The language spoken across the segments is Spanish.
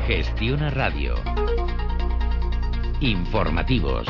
Gestiona Radio. Informativos.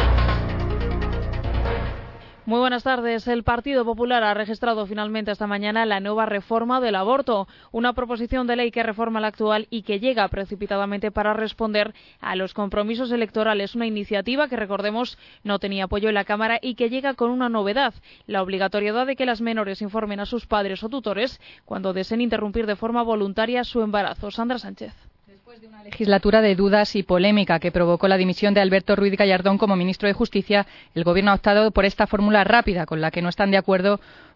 Muy buenas tardes. El Partido Popular ha registrado finalmente esta mañana la nueva reforma del aborto, una proposición de ley que reforma la actual y que llega precipitadamente para responder a los compromisos electorales. Una iniciativa que, recordemos, no tenía apoyo en la Cámara y que llega con una novedad, la obligatoriedad de que las menores informen a sus padres o tutores cuando deseen interrumpir de forma voluntaria su embarazo. Sandra Sánchez. Después de una legislatura de dudas y polémica que provocó la dimisión de Alberto Ruiz Gallardón como ministro de Justicia, el Gobierno ha optado por esta fórmula rápida con la que no están de acuerdo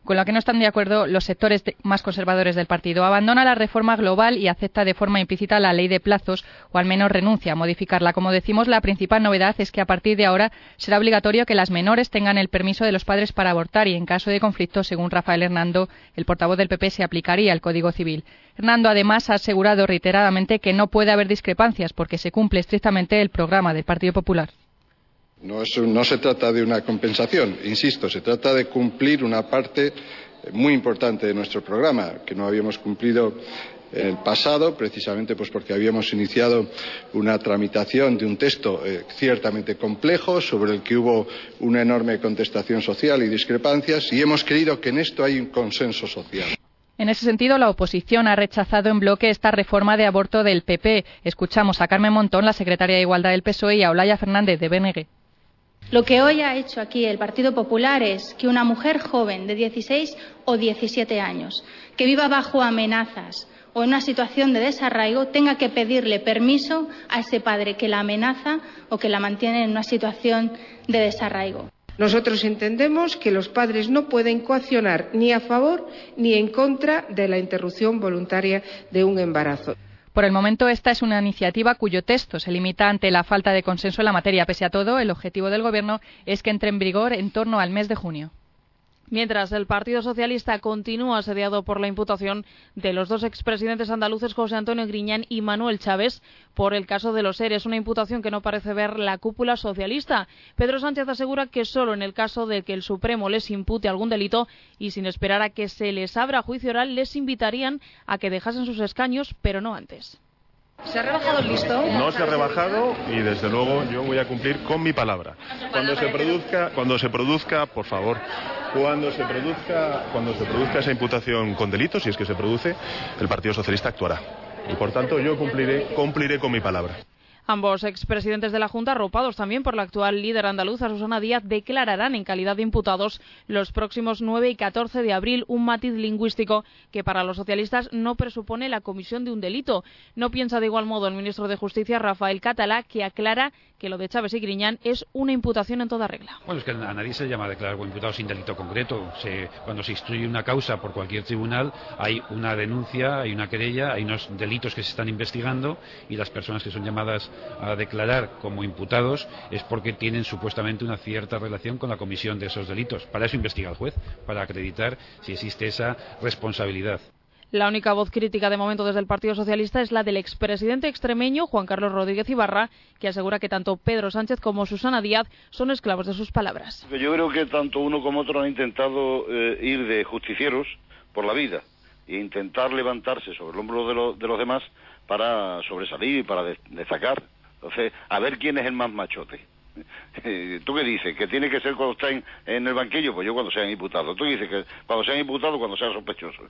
los sectores más conservadores del partido. Abandona la reforma global y acepta de forma implícita la ley de plazos, o al menos renuncia a modificarla. Como decimos, la principal novedad es que a partir de ahora será obligatorio que las menores tengan el permiso de los padres para abortar y, en caso de conflicto, según Rafael Hernando, el portavoz del PP, se aplicaría el Código Civil. Hernando, además, ha asegurado reiteradamente que no puede haber discrepancias porque se cumple estrictamente el programa del Partido Popular. No se trata de una compensación, insisto, se trata de cumplir una parte muy importante de nuestro programa, que no habíamos cumplido en el pasado, precisamente pues porque habíamos iniciado una tramitación de un texto ciertamente complejo, sobre el que hubo una enorme contestación social y discrepancias, y hemos creído que en esto hay un consenso social. En ese sentido, la oposición ha rechazado en bloque esta reforma de aborto del PP. Escuchamos a Carmen Montón, la secretaria de Igualdad del PSOE, y a Olaya Fernández, de BNG. Lo que hoy ha hecho aquí el Partido Popular es que una mujer joven de 16 o 17 años que viva bajo amenazas o en una situación de desarraigo tenga que pedirle permiso a ese padre que la amenaza o que la mantiene en una situación de desarraigo. Nosotros entendemos que los padres no pueden coaccionar ni a favor ni en contra de la interrupción voluntaria de un embarazo. Por el momento, esta es una iniciativa cuyo texto se limita ante la falta de consenso en la materia. Pese a todo, el objetivo del Gobierno es que entre en vigor en torno al mes de junio. Mientras, el Partido Socialista continúa asediado por la imputación de los dos expresidentes andaluces, José Antonio Griñán y Manuel Chávez, por el caso de los ERE. Una imputación que no parece ver la cúpula socialista. Pedro Sánchez asegura que solo en el caso de que el Supremo les impute algún delito y sin esperar a que se les abra juicio oral, les invitarían a que dejasen sus escaños, pero no antes. ¿Se ha rebajado el listón? No se ha rebajado y desde luego yo voy a cumplir con mi palabra. Cuando se produzca, por favor, cuando se produzca esa imputación con delitos, si es que se produce, el Partido Socialista actuará. Y por tanto yo cumpliré con mi palabra. Ambos expresidentes de la Junta, arropados también por la actual líder andaluza, Susana Díaz, declararán en calidad de imputados los próximos 9 y 14 de abril, un matiz lingüístico que para los socialistas no presupone la comisión de un delito. No piensa de igual modo el ministro de Justicia, Rafael Catalá, que aclara que lo de Chávez y Griñán es una imputación en toda regla. Bueno, es que a nadie se llama a declarar como imputado sin delito concreto. Cuando se instruye una causa por cualquier tribunal, hay una denuncia, hay una querella, hay unos delitos que se están investigando y las personas que son llamadas a declarar como imputados es porque tienen supuestamente una cierta relación con la comisión de esos delitos. Para eso investiga el juez, para acreditar si existe esa responsabilidad. La única voz crítica de momento desde el Partido Socialista es la del expresidente extremeño Juan Carlos Rodríguez Ibarra, que asegura que tanto Pedro Sánchez como Susana Díaz son esclavos de sus palabras. Yo creo que tanto uno como otro han intentado ir de justicieros por la vida e intentar levantarse sobre el hombro de los demás para sobresalir y para destacar. Entonces, a ver quién es el más machote. ¿Tú qué dices? ¿Que tiene que ser cuando está en el banquillo? Pues yo cuando sean imputados. ¿Tú dices que cuando sean imputados, cuando sean sospechosos?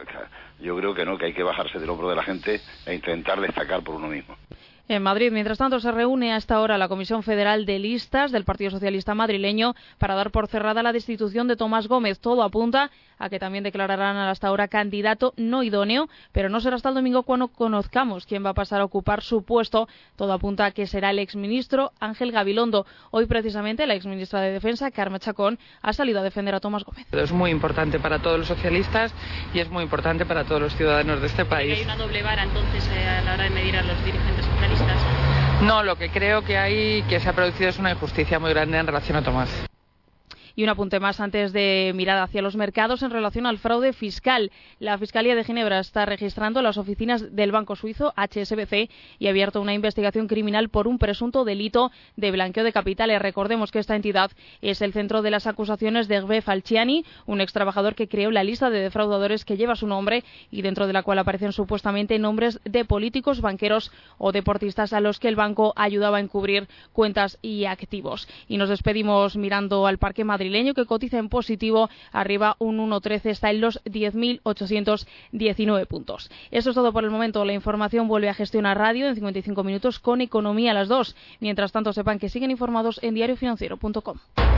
Yo creo que no, que hay que bajarse del hombro de la gente e intentar destacar por uno mismo. En Madrid, mientras tanto, se reúne a esta hora la Comisión Federal de Listas del Partido Socialista madrileño para dar por cerrada la destitución de Tomás Gómez. Todo apunta a que también declararán hasta ahora candidato no idóneo, pero no será hasta el domingo cuando conozcamos quién va a pasar a ocupar su puesto. Todo apunta a que será el exministro Ángel Gabilondo. Hoy, precisamente, la exministra de Defensa, Carme Chacón, ha salido a defender a Tomás Gómez. Es muy importante para todos los socialistas y es muy importante para todos los ciudadanos de este país. ¿Hay una doble vara, entonces, a la hora de medir a los dirigentes socialistas? No, lo que creo que se ha producido es una injusticia muy grande en relación a Tomás. Y un apunte más antes de mirar hacia los mercados en relación al fraude fiscal. La Fiscalía de Ginebra está registrando las oficinas del banco suizo HSBC y ha abierto una investigación criminal por un presunto delito de blanqueo de capitales. Recordemos que esta entidad es el centro de las acusaciones de Hervé Falciani, un ex trabajador que creó la lista de defraudadores que lleva su nombre y dentro de la cual aparecen supuestamente nombres de políticos, banqueros o deportistas a los que el banco ayudaba a encubrir cuentas y activos. Y nos despedimos mirando al parque madrileño, que cotiza en positivo, arriba un 1,13, está en los 10.819 puntos. Eso es todo por el momento. La información vuelve a Gestionar Radio en 55 minutos con Economía a las 2. Mientras tanto, sepan que siguen informados en diariofinanciero.com.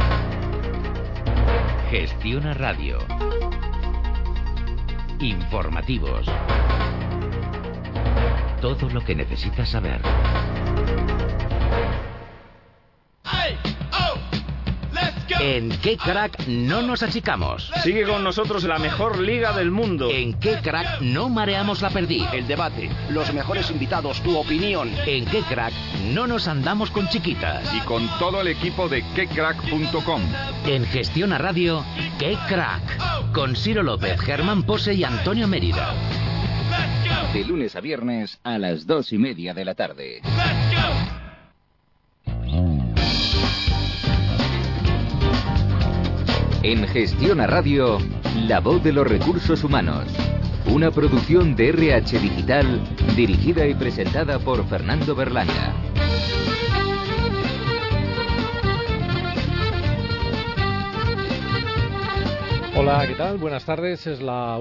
Gestiona Radio. Informativos. Todo lo que necesitas saber. En Qué Crack no nos achicamos. Sigue con nosotros la mejor liga del mundo. En Qué Crack no mareamos la perdiz. El debate, los mejores invitados, tu opinión. En Qué Crack no nos andamos con chiquitas. Y con todo el equipo de quecrack.com. En Gestiona Radio, Qué Crack. Con Ciro López, Germán Pose y Antonio Mérida. De lunes a viernes a las 2:30 de la tarde. En Gestiona Radio, la voz de los recursos humanos. Una producción de RH Digital, dirigida y presentada por Fernando Berlanga. Hola, ¿qué tal? Buenas tardes, es la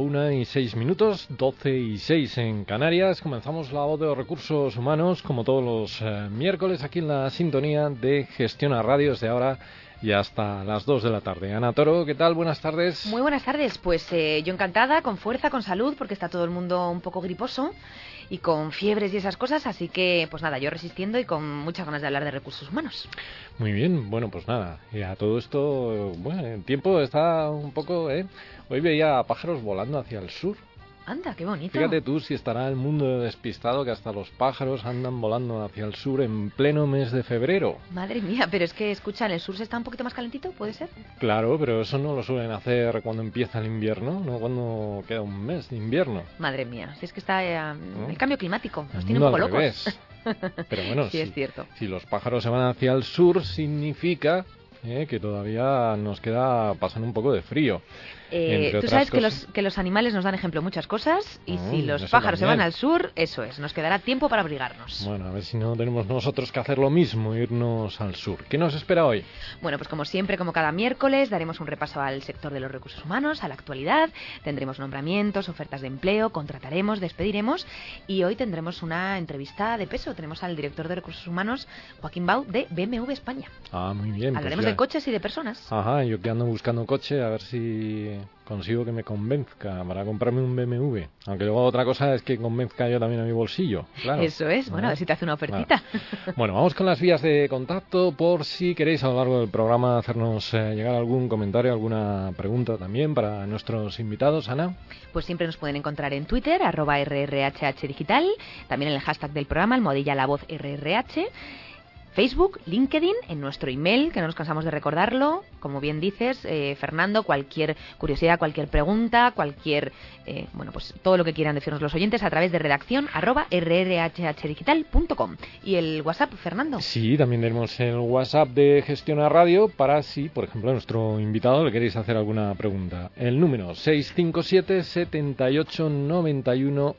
1:06, 12:06 en Canarias. Comenzamos la voz de los recursos humanos, como todos los miércoles, aquí en la sintonía de Gestiona Radio, desde ahora y hasta las 2 de la tarde. Ana Toro, ¿qué tal? Buenas tardes. Muy buenas tardes, pues yo encantada, con fuerza, con salud, porque está todo el mundo un poco griposo y con fiebres y esas cosas, así que pues nada, yo resistiendo y con muchas ganas de hablar de recursos humanos. Muy bien, bueno, pues nada, y a todo esto, bueno, el tiempo está un poco, Hoy veía pájaros volando hacia el sur. Anda, qué bonito. Fíjate tú si estará el mundo despistado que hasta los pájaros andan volando hacia el sur en pleno mes de febrero. Madre mía, pero es que, escucha, ¿en el sur se está un poquito más calentito? ¿Puede ser? Claro, pero eso no lo suelen hacer cuando empieza el invierno, no cuando queda un mes de invierno. Madre mía, si es que está el cambio climático, nos tiene un poco locos. Pero bueno, sí, es cierto. Si los pájaros se van hacia el sur, significa que todavía nos queda pasando un poco de frío. Tú sabes que los animales nos dan ejemplo de muchas cosas y si los pájaros se van al sur, eso es, nos quedará tiempo para abrigarnos. Bueno, a ver si no tenemos nosotros que hacer lo mismo, irnos al sur. ¿Qué nos espera hoy? Bueno, pues como siempre, como cada miércoles, daremos un repaso al sector de los recursos humanos, a la actualidad, tendremos nombramientos, ofertas de empleo, contrataremos, despediremos y hoy tendremos una entrevista de peso. Tenemos al director de recursos humanos, Joaquín Bau, de BMW España. Ah, muy bien. Hablaremos de coches y de personas. Ajá, yo que ando buscando coche, a ver si consigo que me convenzca para comprarme un BMW. Aunque luego otra cosa es que convenzca yo también a mi bolsillo. Claro. Eso es, bueno, a ver si te hace una ofertita. Claro. Bueno, vamos con las vías de contacto por si queréis a lo largo del programa hacernos llegar algún comentario, alguna pregunta también para nuestros invitados. Ana. Pues siempre nos pueden encontrar en Twitter, @RRHHdigital, también en el hashtag del programa, almohadilla la voz RRH. Facebook, LinkedIn, en nuestro email, que no nos cansamos de recordarlo. Como bien dices, Fernando, cualquier curiosidad, cualquier pregunta, cualquier, pues todo lo que quieran decirnos los oyentes a través de redacción @rrhhdigital.com. ¿Y el WhatsApp, Fernando? Sí, también tenemos el WhatsApp de Gestiona Radio para si, por ejemplo, a nuestro invitado le queréis hacer alguna pregunta. El número 657 78 91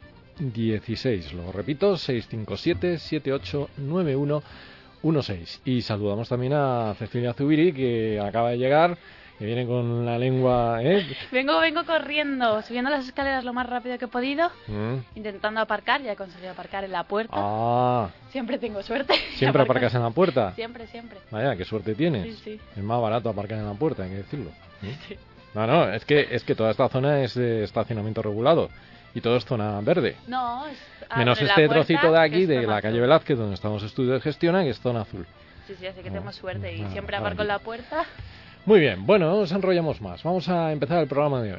16. Lo repito, 657 78 91 16. Y saludamos también a Cecilia Zubiri, que acaba de llegar, que viene con la lengua... Vengo corriendo, subiendo las escaleras lo más rápido que he podido, intentando aparcar, ya he conseguido aparcar en la puerta. Ah. Siempre tengo suerte. ¿Siempre aparcas en la puerta? Siempre. Vaya, qué suerte tienes. Sí. Es más barato aparcar en la puerta, hay que decirlo. Sí. No, es que toda esta zona es de estacionamiento regulado. Y todo es zona verde. No, menos este trocito de aquí, de la calle Velázquez, donde estamos estudio de Gestiona, que es zona azul. Sí, así que tengo suerte y siempre aparco en la puerta. Muy bien, bueno, no nos enrollamos más. Vamos a empezar el programa de hoy.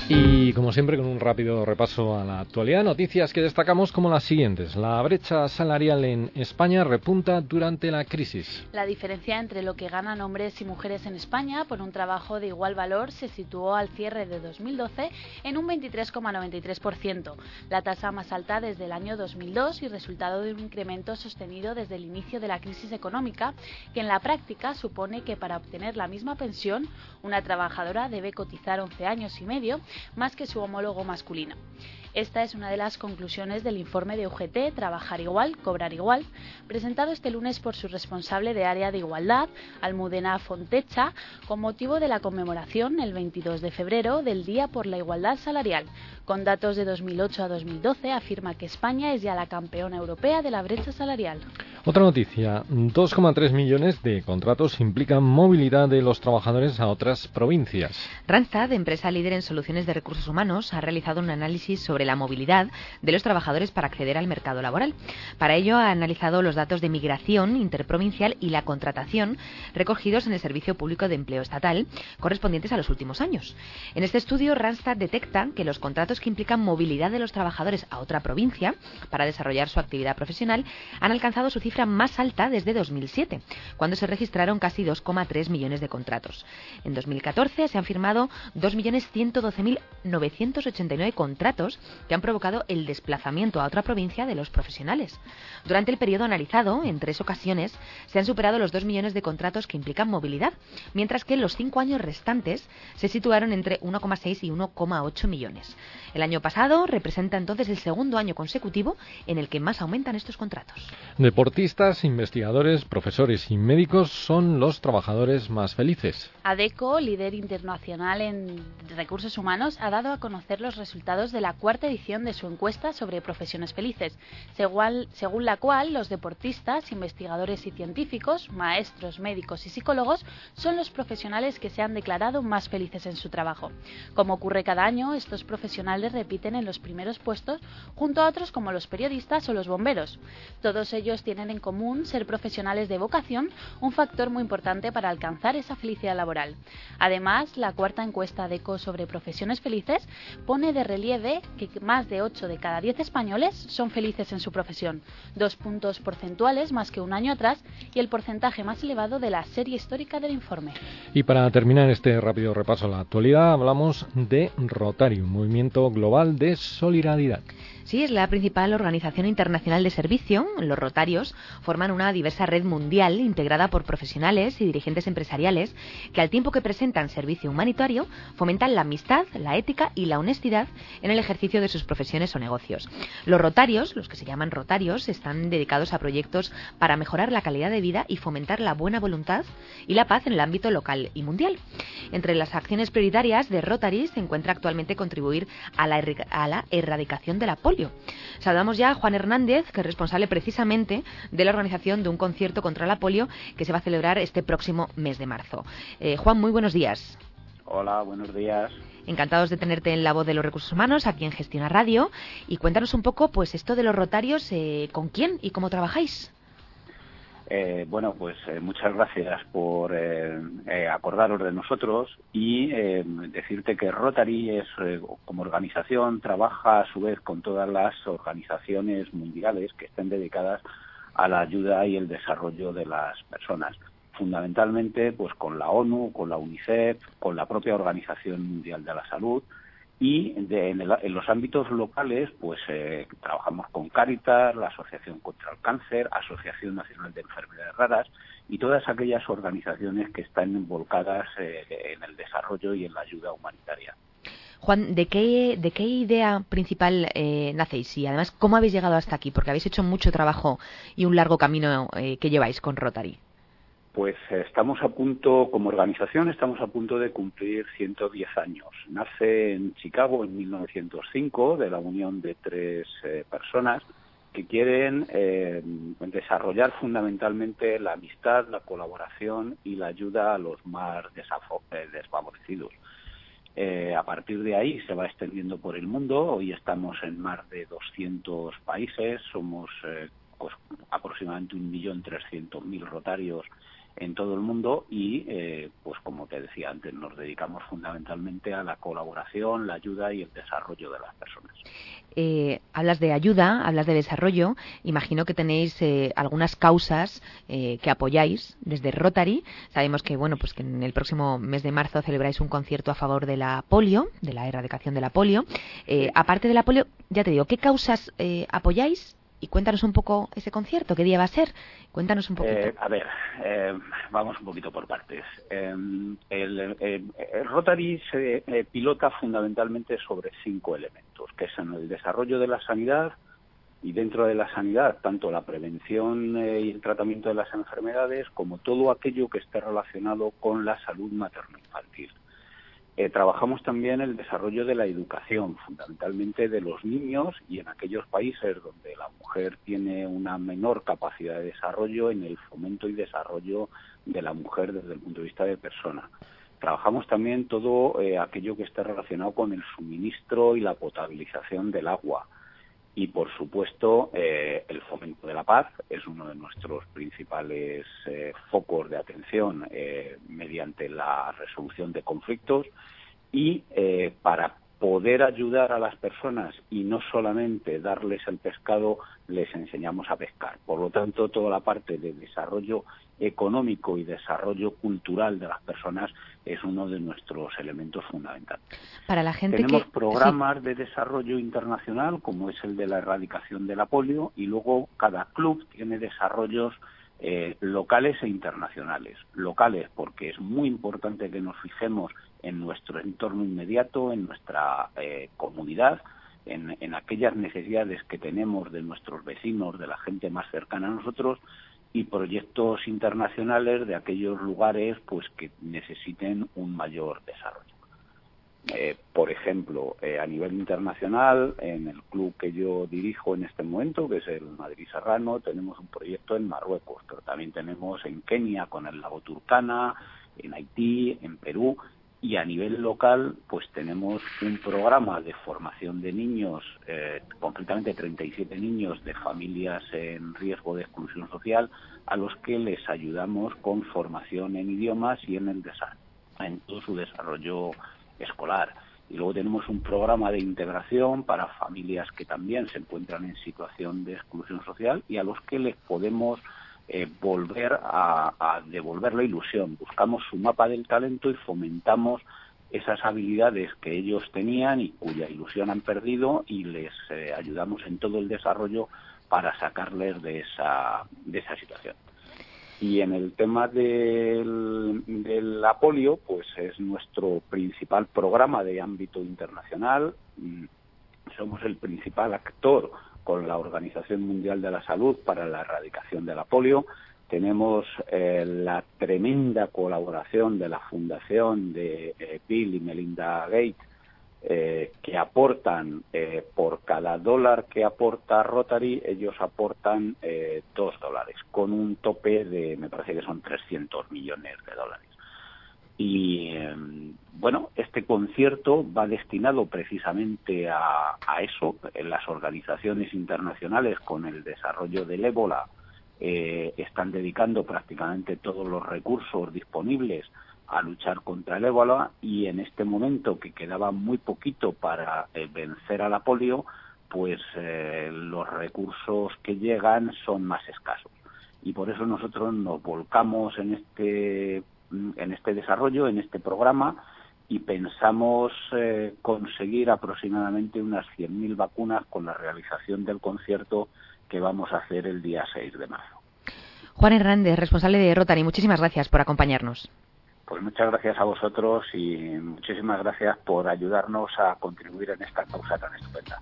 Y como siempre, con un rápido repaso a la actualidad, noticias que destacamos como las siguientes. La brecha salarial en España repunta durante la crisis. La diferencia entre lo que ganan hombres y mujeres en España por un trabajo de igual valor se situó al cierre de 2012 en un 23,93%, la tasa más alta desde el año 2002 y resultado de un incremento sostenido desde el inicio de la crisis económica, que en la práctica supone que para obtener la misma pensión, una trabajadora debe cotizar 11 años y medio más que su homólogo masculino. Esta es una de las conclusiones del informe de UGT Trabajar Igual, Cobrar Igual, presentado este lunes por su responsable de área de igualdad, Almudena Fontecha, con motivo de la conmemoración, el 22 de febrero, del Día por la Igualdad Salarial. Con datos de 2008 a 2012, afirma que España es ya la campeona europea de la brecha salarial. Otra noticia, 2,3 millones de contratos implican movilidad de los trabajadores a otras provincias. Randstad, empresa líder en soluciones de recursos humanos, ha realizado un análisis sobre la movilidad de los trabajadores para acceder al mercado laboral. Para ello ha analizado los datos de migración interprovincial y la contratación recogidos en el Servicio Público de Empleo Estatal, correspondientes a los últimos años. En este estudio, Randstad detecta que los contratos que implican movilidad de los trabajadores a otra provincia para desarrollar su actividad profesional han alcanzado su cifra más alta desde 2007, cuando se registraron casi 2,3 millones de contratos. En 2014 se han firmado 2.112.989 contratos que han provocado el desplazamiento a otra provincia de los profesionales. Durante el periodo analizado, en 3 ocasiones, se han superado los 2 millones de contratos que implican movilidad, mientras que en los 5 años restantes se situaron entre 1,6 y 1,8 millones. El año pasado representa entonces el segundo año consecutivo en el que más aumentan estos contratos. Deportistas, investigadores, profesores y médicos son los trabajadores más felices. ADECO, líder internacional en recursos humanos, ha dado a conocer los resultados de la 4ª edición de su encuesta sobre profesiones felices, según la cual los deportistas, investigadores y científicos, maestros, médicos y psicólogos son los profesionales que se han declarado más felices en su trabajo. Como ocurre cada año, estos profesionales repiten en los primeros puestos junto a otros como los periodistas o los bomberos. Todos ellos tienen en común ser profesionales de vocación, un factor muy importante para alcanzar esa felicidad laboral. Además, la 4ª encuesta ADECO sobre profesiones felices pone de relieve que más de 8 de cada 10 españoles son felices en su profesión, 2 puntos porcentuales más que un año atrás y el porcentaje más elevado de la serie histórica del informe. Y para terminar este rápido repaso a la actualidad, hablamos de Rotary, un movimiento global de solidaridad. Sí, es la principal organización internacional de servicio. Los Rotarios forman una diversa red mundial integrada por profesionales y dirigentes empresariales que, al tiempo que presentan servicio humanitario, fomentan la amistad, la ética y la honestidad en el ejercicio de sus profesiones o negocios. Los Rotarios, los que se llaman Rotarios, están dedicados a proyectos para mejorar la calidad de vida y fomentar la buena voluntad y la paz en el ámbito local y mundial. Entre las acciones prioritarias de Rotary se encuentra actualmente contribuir a la erradicación de la polio. Saludamos ya a Juan Hernández, que es responsable precisamente de la organización de un concierto contra la polio que se va a celebrar este próximo mes de marzo. Juan, muy buenos días. Hola, buenos días. Encantados de tenerte en La Voz de los Recursos Humanos, aquí en Gestiona Radio. Y cuéntanos un poco, pues, esto de los Rotarios, ¿con quién y cómo trabajáis? Muchas gracias por acordaros de nosotros y decirte que Rotary como organización trabaja a su vez con todas las organizaciones mundiales que estén dedicadas a la ayuda y el desarrollo de las personas. Fundamentalmente pues con la ONU, con la UNICEF, con la propia Organización Mundial de la Salud. Y en los ámbitos locales, pues trabajamos con Cáritas, la Asociación contra el Cáncer, Asociación Nacional de Enfermedades Raras y todas aquellas organizaciones que están involucradas en el desarrollo y en la ayuda humanitaria. Juan, ¿de qué idea principal nacéis? Y además, ¿cómo habéis llegado hasta aquí? Porque habéis hecho mucho trabajo y un largo camino que lleváis con Rotary. Pues estamos a punto, como organización, estamos a punto de cumplir 110 años. Nace en Chicago en 1905 de la unión de 3 personas que quieren desarrollar fundamentalmente la amistad, la colaboración y la ayuda a los más desfavorecidos. A partir de ahí se va extendiendo por el mundo. Hoy estamos en más de 200 países, somos aproximadamente 1.300.000 rotarios en todo el mundo y, pues como te decía antes, nos dedicamos fundamentalmente a la colaboración, la ayuda y el desarrollo de las personas. Hablas de ayuda, hablas de desarrollo. Imagino que tenéis algunas causas que apoyáis desde Rotary. Sabemos que, bueno, pues que en el próximo mes de marzo celebráis un concierto a favor de la polio, de la erradicación de la polio. Aparte de la polio, ya te digo, ¿qué causas apoyáis? Y cuéntanos un poco ese concierto, ¿qué día va a ser? Cuéntanos un poquito. Vamos un poquito por partes. El Rotary se pilota fundamentalmente sobre 5 elementos, que son el desarrollo de la sanidad, y dentro de la sanidad, tanto la prevención y el tratamiento de las enfermedades, como todo aquello que esté relacionado con la salud materno-infantil. Trabajamos también el desarrollo de la educación, fundamentalmente de los niños y en aquellos países donde la mujer tiene una menor capacidad de desarrollo, en el fomento y desarrollo de la mujer desde el punto de vista de persona. Trabajamos también todo aquello que esté relacionado con el suministro y la potabilización del agua. Y, por supuesto, el fomento de la paz es uno de nuestros principales focos de atención mediante la resolución de conflictos y para poder ayudar a las personas y no solamente darles el pescado, les enseñamos a pescar. Por lo tanto, toda la parte de desarrollo económico y desarrollo cultural de las personas es uno de nuestros elementos fundamentales. Para la gente tenemos programas de desarrollo internacional, como es el de la erradicación de la polio, y luego cada club tiene desarrollos locales e internacionales. Locales porque es muy importante que nos fijemos en nuestro entorno inmediato, en nuestra comunidad, en aquellas necesidades que tenemos de nuestros vecinos, de la gente más cercana a nosotros, y proyectos internacionales de aquellos lugares pues que necesiten un mayor desarrollo. Por ejemplo, a nivel internacional, en el club que yo dirijo en este momento, que es el Madrid Serrano, tenemos un proyecto en Marruecos, pero también tenemos en Kenia con el lago Turkana, en Haití, en Perú, y a nivel local pues tenemos un programa de formación de niños, concretamente 37 niños de familias en riesgo de exclusión social, a los que les ayudamos con formación en idiomas y en todo su desarrollo escolar. Y luego tenemos un programa de integración para familias que también se encuentran en situación de exclusión social y a los que les podemos volver a devolver la ilusión. Buscamos su mapa del talento y fomentamos esas habilidades que ellos tenían y cuya ilusión han perdido y les ayudamos en todo el desarrollo para sacarles de esa situación. Y en el tema de la polio, pues es nuestro principal programa de ámbito internacional. Somos el principal actor con la Organización Mundial de la Salud para la erradicación de la polio. Tenemos la tremenda colaboración de la Fundación de Bill y Melinda Gates, que aportan por cada $1 que aporta Rotary, ellos aportan $2, con un tope de, me parece que son $300 millones. Y bueno, este concierto va destinado precisamente a eso. En las organizaciones internacionales con el desarrollo del ébola están dedicando prácticamente todos los recursos disponibles a luchar contra el ébola, y en este momento que quedaba muy poquito para vencer a la polio, pues los recursos que llegan son más escasos. Y por eso nosotros nos volcamos en este desarrollo, en este programa, y pensamos conseguir aproximadamente unas 100.000 vacunas con la realización del concierto que vamos a hacer el día 6 de marzo. Juan Hernández, responsable de Rotary, muchísimas gracias por acompañarnos. Pues muchas gracias a vosotros y muchísimas gracias por ayudarnos a contribuir en esta causa tan estupenda.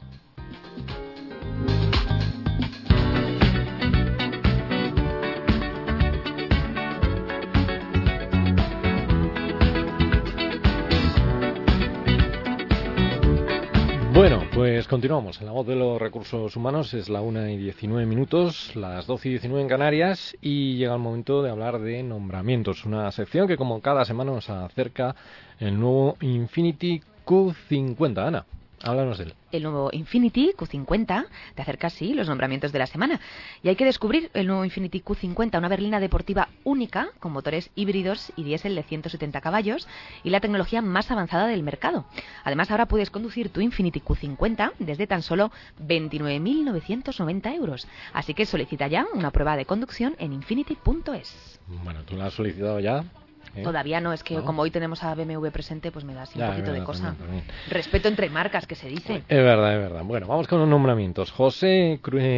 Bueno, pues continuamos. En la voz de los recursos humanos es la 1:19, las 12:19 en Canarias, y llega el momento de hablar de nombramientos. Una sección que, como cada semana, nos acerca el nuevo Infinity Q50. Ana. Háblanos de él. El nuevo Infiniti Q50 te acerca así los nombramientos de la semana. Y hay que descubrir el nuevo Infiniti Q50, una berlina deportiva única con motores híbridos y diésel de 170 caballos y la tecnología más avanzada del mercado. Además, ahora puedes conducir tu Infiniti Q50 desde tan solo 29.990 euros. Así que solicita ya una prueba de conducción en infiniti.es. Bueno, ¿tú la has solicitado ya? Todavía no, es que como hoy tenemos a BMW presente, pues me da así un poquito de cosa. También. Respeto entre marcas, que se dice. Es verdad. Bueno, vamos con los nombramientos. José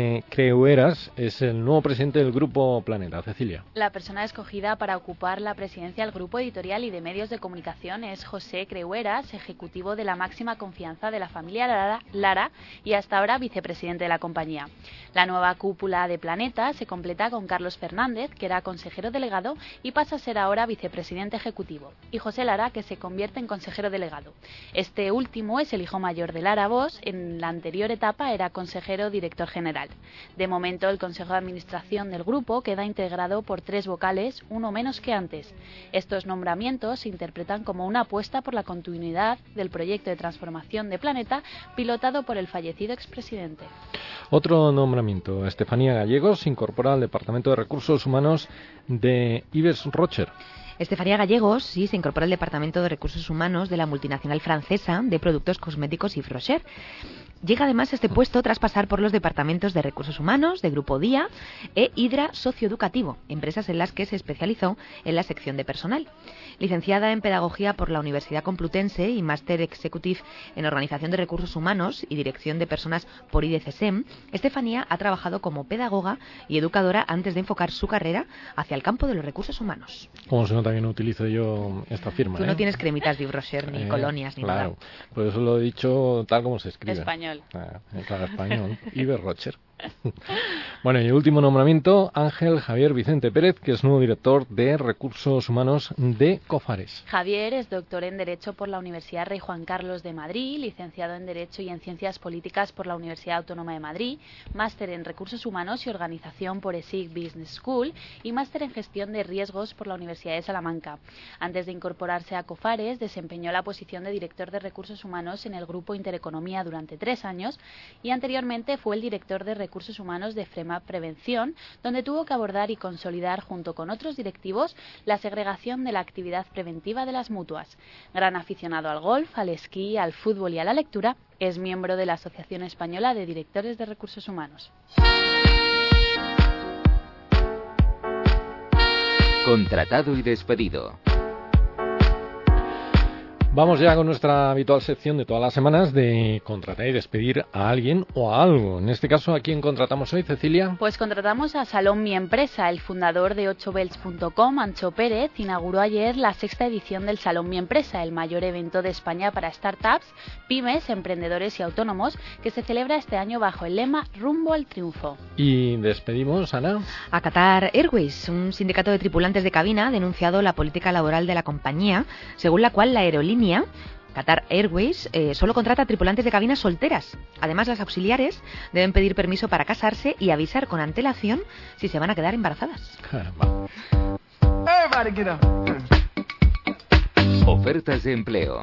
Creueras es el nuevo presidente del Grupo Planeta. Cecilia. La persona escogida para ocupar la presidencia del Grupo Editorial y de Medios de Comunicación es José Creueras, ejecutivo de la máxima confianza de la familia Lara y hasta ahora vicepresidente de la compañía. La nueva cúpula de Planeta se completa con Carlos Fernández, que era consejero delegado y pasa a ser ahora vicepresidente ejecutivo, y José Lara, que se convierte en consejero delegado. Este último es el hijo mayor de Lara Bosch. En la anterior etapa era consejero director general. De momento, el Consejo de Administración del grupo queda integrado por 3 vocales, uno menos que antes. Estos nombramientos se interpretan como una apuesta por la continuidad del proyecto de transformación de Planeta, pilotado por el fallecido expresidente. Otro nombramiento. Estefanía Gallegos se incorpora al Departamento de Recursos Humanos de Yves Rocher. Estefanía Gallegos se incorpora al Departamento de Recursos Humanos de la multinacional francesa de productos cosméticos Yves Rocher. Llega además a este puesto tras pasar por los departamentos de Recursos Humanos de Grupo Día e Hydra Socioeducativo, empresas en las que se especializó en la sección de personal. Licenciada en Pedagogía por la Universidad Complutense y Máster Executive en Organización de Recursos Humanos y Dirección de Personas por IDCSEM, Estefanía ha trabajado como pedagoga y educadora antes de enfocar su carrera hacia el campo de los recursos humanos. Como se nota que no utilizo yo esta firma. Tú no tienes cremitas de Yves Rocher, ni colonias, ni nada. Claro, por eso lo he dicho tal como se escribe. Español. Claro, español. Yves Rocher. Bueno, y el último nombramiento, Ángel Javier Vicente Pérez, que es nuevo director de Recursos Humanos de Cofares. Javier es doctor en Derecho por la Universidad Rey Juan Carlos de Madrid, licenciado en Derecho y en Ciencias Políticas por la Universidad Autónoma de Madrid, máster en Recursos Humanos y Organización por ESIC Business School y máster en Gestión de Riesgos por la Universidad de Salamanca. Antes de incorporarse a Cofares, desempeñó la posición de director de Recursos Humanos en el Grupo Intereconomía durante 3 años y anteriormente fue el director de Recursos Humanos de FREMA Prevención, donde tuvo que abordar y consolidar junto con otros directivos la segregación de la actividad preventiva de las mutuas. Gran aficionado al golf, al esquí, al fútbol y a la lectura, es miembro de la Asociación Española de Directores de Recursos Humanos. Contratado y despedido. Vamos ya con nuestra habitual sección de todas las semanas de contratar y despedir a alguien o a algo. En este caso, ¿a quién contratamos hoy, Cecilia? Pues contratamos a Salón Mi Empresa. El fundador de 8belts.com, Ancho Pérez, inauguró ayer la 6ª edición del Salón Mi Empresa, el mayor evento de España para startups, pymes, emprendedores y autónomos, que se celebra este año bajo el lema Rumbo al Triunfo. Y despedimos, Ana. A Qatar Airways, un sindicato de tripulantes de cabina ha denunciado la política laboral de la compañía, según la cual la aerolínea Qatar Airways solo contrata tripulantes de cabinas solteras. Además, las auxiliares deben pedir permiso para casarse y avisar con antelación si se van a quedar embarazadas. Ofertas de empleo.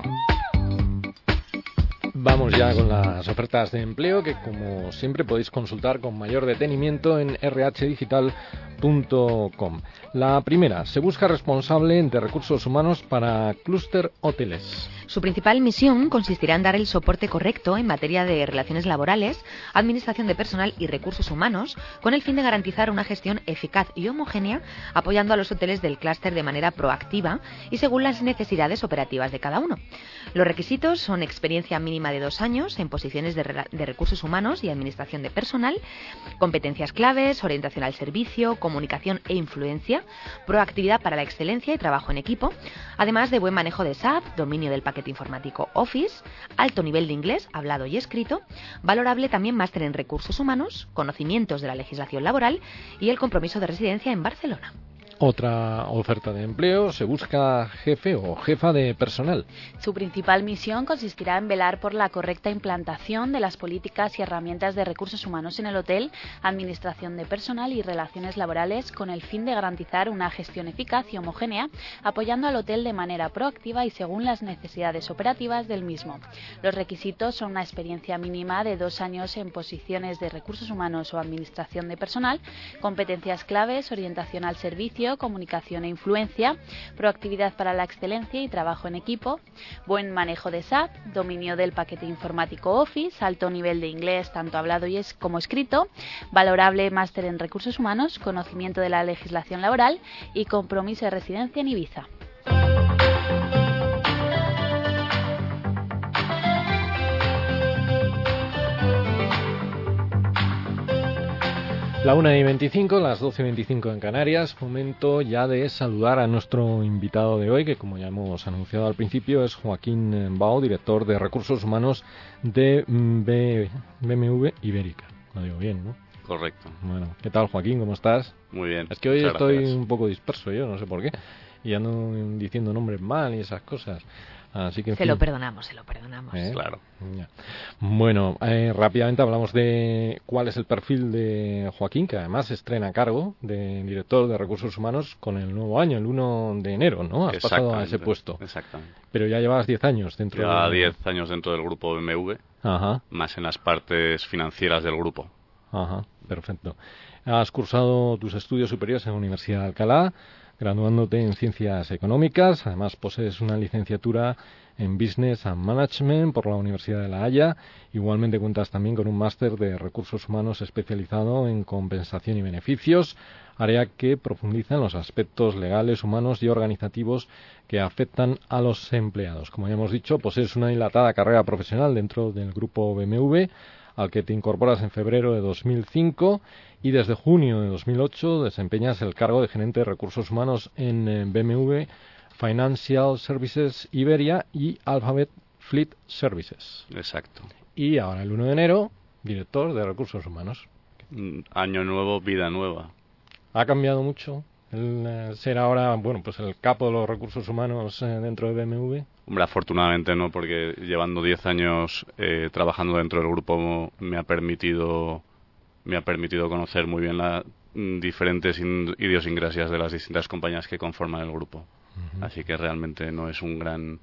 Vamos ya con las ofertas de empleo que, como siempre, podéis consultar con mayor detenimiento en rhdigital.com. La primera, se busca responsable de recursos humanos para Clúster Hoteles. Su principal misión consistirá en dar el soporte correcto en materia de relaciones laborales, administración de personal y recursos humanos, con el fin de garantizar una gestión eficaz y homogénea, apoyando a los hoteles del clúster de manera proactiva y según las necesidades operativas de cada uno. Los requisitos son experiencia mínima de 2 años en posiciones de recursos humanos y administración de personal, competencias claves, orientación al servicio, comunicación e influencia, proactividad para la excelencia y trabajo en equipo, además de buen manejo de SAP, dominio del paquete informático Office, alto nivel de inglés hablado y escrito, valorable también máster en recursos humanos, conocimientos de la legislación laboral y el compromiso de residencia en Barcelona. Otra oferta de empleo, se busca jefe o jefa de personal. Su principal misión consistirá en velar por la correcta implantación de las políticas y herramientas de recursos humanos en el hotel, administración de personal y relaciones laborales, con el fin de garantizar una gestión eficaz y homogénea, apoyando al hotel de manera proactiva y según las necesidades operativas del mismo. Los requisitos son una experiencia mínima de 2 años en posiciones de recursos humanos o administración de personal, competencias claves, orientación al servicio, comunicación e influencia, proactividad para la excelencia y trabajo en equipo, buen manejo de SAP, dominio del paquete informático Office, alto nivel de inglés tanto hablado como escrito, valorable máster en recursos humanos, conocimiento de la legislación laboral y compromiso de residencia en Ibiza. La 1:25, las 12:25 en Canarias. Momento ya de saludar a nuestro invitado de hoy, que como ya hemos anunciado al principio es Joaquín Bao, director de Recursos Humanos de BMW Ibérica. Lo digo bien, ¿no? Correcto. Bueno, ¿qué tal, Joaquín? ¿Cómo estás? Muy bien. Es que hoy estoy gracias. un poco disperso, yo no sé por qué. Y ando diciendo nombres mal y esas cosas. Así que, se lo perdonamos. Claro. Ya. Bueno, rápidamente hablamos de cuál es el perfil de Joaquín, que además se estrena a cargo de director de Recursos Humanos con el nuevo año, el 1 de enero, ¿no? Has pasado a ese puesto. Exactamente. Pero ya llevas 10 años dentro Lleva 10 años dentro del grupo BMW, Ajá. más en las partes financieras del grupo. Ajá, perfecto. Has cursado tus estudios superiores en la Universidad de Alcalá, graduándote en Ciencias Económicas. Además, posees una licenciatura en Business and Management por la Universidad de La Haya. Igualmente cuentas también con un máster de Recursos Humanos especializado en Compensación y Beneficios, área que profundiza en los aspectos legales, humanos y organizativos que afectan a los empleados. Como ya hemos dicho, posees una dilatada carrera profesional dentro del grupo BMW, al que te incorporas en febrero de 2005 y desde junio de 2008 desempeñas el cargo de gerente de recursos humanos en BMW Financial Services Iberia y Alphabet Fleet Services. Exacto. Y ahora el 1 de enero, director de recursos humanos. Año nuevo, vida nueva. ¿Ha cambiado mucho el ser ahora, pues el capo de los recursos humanos dentro de BMW? Hombre, afortunadamente no, porque llevando 10 años trabajando dentro del grupo me ha permitido conocer muy bien las diferentes idiosincrasias de las distintas compañías que conforman el grupo. Uh-huh. Así que realmente no es un gran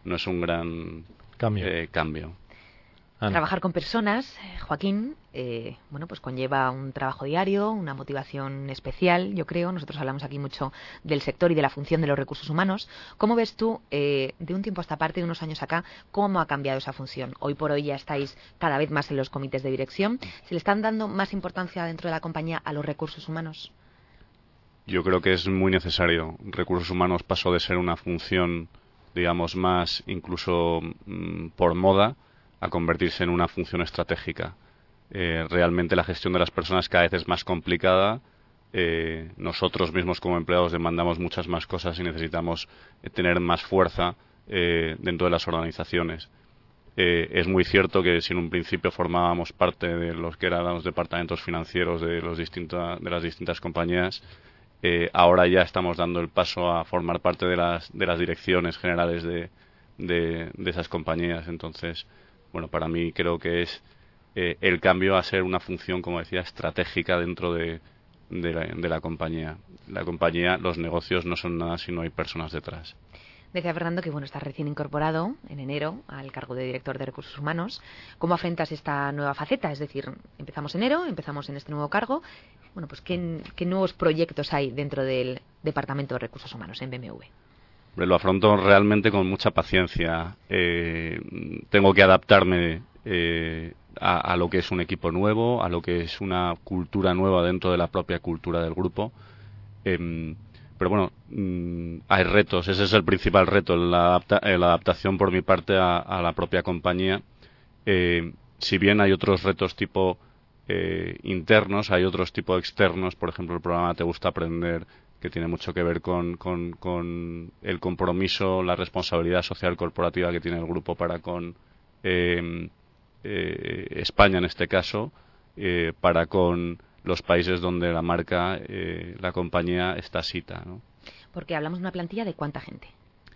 cambio. Trabajar con personas, Joaquín, pues conlleva un trabajo diario, una motivación especial, yo creo. Nosotros hablamos aquí mucho del sector y de la función de los recursos humanos. ¿Cómo ves tú, de un tiempo a esta parte, de unos años acá, cómo ha cambiado esa función? Hoy por hoy ya estáis cada vez más en los comités de dirección. ¿Se le están dando más importancia dentro de la compañía a los recursos humanos? Yo creo que es muy necesario. Recursos humanos pasó de ser una función, digamos, más incluso por moda, a convertirse en una función estratégica. Realmente la gestión de las personas cada vez es más complicada. Nosotros mismos como empleados demandamos muchas más cosas y necesitamos tener más fuerza dentro de las organizaciones. Es muy cierto que si en un principio formábamos parte de los que eran los departamentos financieros de las distintas compañías, ahora ya estamos dando el paso a formar parte de las direcciones generales de esas compañías. Entonces, para mí creo que es el cambio a ser una función, como decía, estratégica dentro de la compañía. La compañía, los negocios no son nada si no hay personas detrás. Decía Fernando que estás recién incorporado en enero al cargo de director de recursos humanos. ¿Cómo afrontas esta nueva faceta? Es decir, empezamos enero, empezamos en este nuevo cargo. ¿Qué nuevos proyectos hay dentro del departamento de recursos humanos en BMW? Lo afronto realmente con mucha paciencia. Tengo que adaptarme a lo que es un equipo nuevo, a lo que es una cultura nueva dentro de la propia cultura del grupo. Pero hay retos. Ese es el principal reto, la adaptación por mi parte a la propia compañía. Si bien hay otros retos tipo internos, hay otros tipo externos. Por ejemplo, el programa Te Gusta Aprender, que tiene mucho que ver con el compromiso, la responsabilidad social corporativa que tiene el grupo para con España en este caso, para con los países donde la marca, la compañía está sita, ¿no? Porque hablamos de una plantilla de ¿cuánta gente?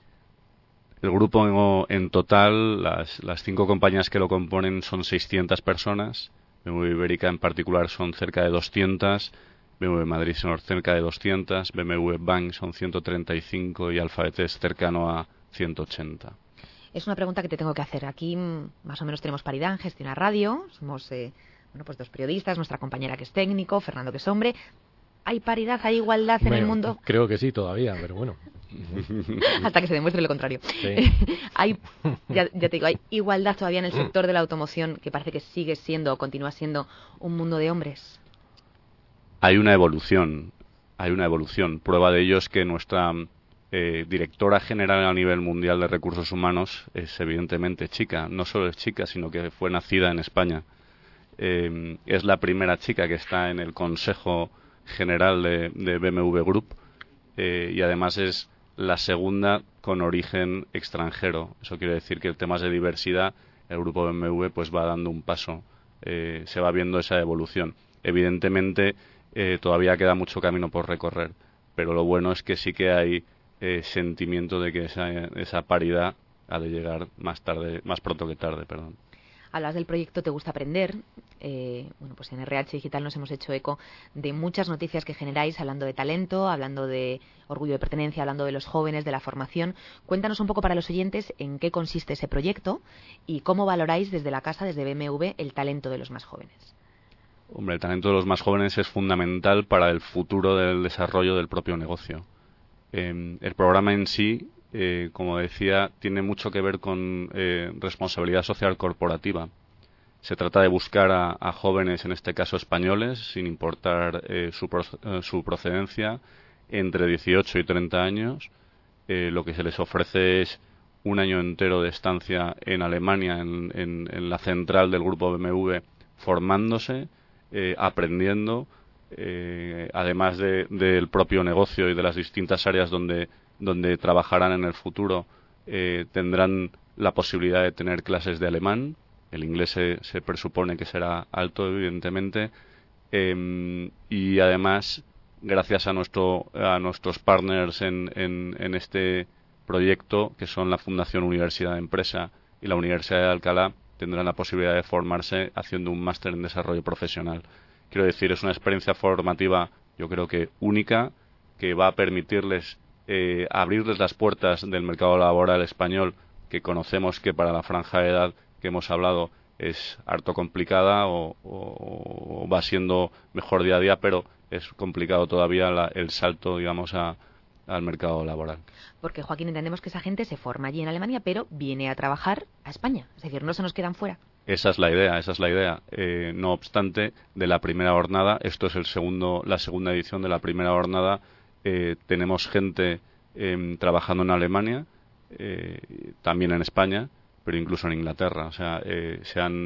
El grupo en total, las 5 compañías que lo componen son 600 personas. BMW Ibérica en particular son cerca de 200, BMW Madrid son cerca de 200, BMW Bank son 135 y Alphabet es cercano a 180. Es una pregunta que te tengo que hacer. Aquí más o menos tenemos paridad en Gestiona Radio. Somos pues 2 periodistas, nuestra compañera que es técnico, Fernando que es hombre. ¿Hay paridad, hay igualdad en el mundo? Creo que sí todavía, pero bueno. Hasta que se demuestre lo contrario. Sí. Ya te digo, ¿hay igualdad todavía en el sector de la automoción que parece que sigue siendo o continúa siendo un mundo de hombres? Hay una evolución. Prueba de ello es que nuestra directora general a nivel mundial de recursos humanos es evidentemente chica. No solo es chica, sino que fue nacida en España. Es la primera chica que está en el Consejo General de BMW Group y además es la segunda con origen extranjero. Eso quiere decir que en temas de diversidad el grupo BMW pues va dando un paso, se va viendo esa evolución. Evidentemente todavía queda mucho camino por recorrer, pero lo bueno es que sí que hay sentimiento de que esa paridad ha de llegar más pronto que tarde, perdón. Hablas del proyecto Te Gusta Aprender. Pues en RH Digital nos hemos hecho eco de muchas noticias que generáis hablando de talento, hablando de orgullo de pertenencia, hablando de los jóvenes, de la formación. Cuéntanos un poco para los oyentes en qué consiste ese proyecto y cómo valoráis desde la casa, desde BMW, el talento de los más jóvenes. Hombre, el talento de los más jóvenes es fundamental para el futuro del desarrollo del propio negocio. El programa en sí, como decía, tiene mucho que ver con responsabilidad social corporativa. Se trata de buscar a jóvenes, en este caso españoles, sin importar su procedencia, entre 18 y 30 años. Lo que se les ofrece es un año entero de estancia en Alemania, en la central del grupo BMW, formándose, aprendiendo, además del propio negocio y de las distintas áreas donde trabajarán en el futuro, tendrán la posibilidad de tener clases de alemán. El inglés se presupone que será alto, evidentemente, y además, gracias a nuestros partners en este proyecto, que son la Fundación Universidad de Empresa y la Universidad de Alcalá, tendrán la posibilidad de formarse haciendo un máster en desarrollo profesional. Quiero decir, es una experiencia formativa, yo creo que única, que va a permitirles abrirles las puertas del mercado laboral español, que conocemos que para la franja de edad que hemos hablado es harto complicada o va siendo mejor día a día, pero es complicado todavía el salto, digamos, al mercado laboral. Porque, Joaquín, entendemos que esa gente se forma allí en Alemania, pero viene a trabajar a España. Es decir, no se nos quedan fuera. Esa es la idea. No obstante, de la primera jornada, esto es la segunda edición de la primera jornada, tenemos gente trabajando en Alemania, también en España, pero incluso en Inglaterra. O sea, el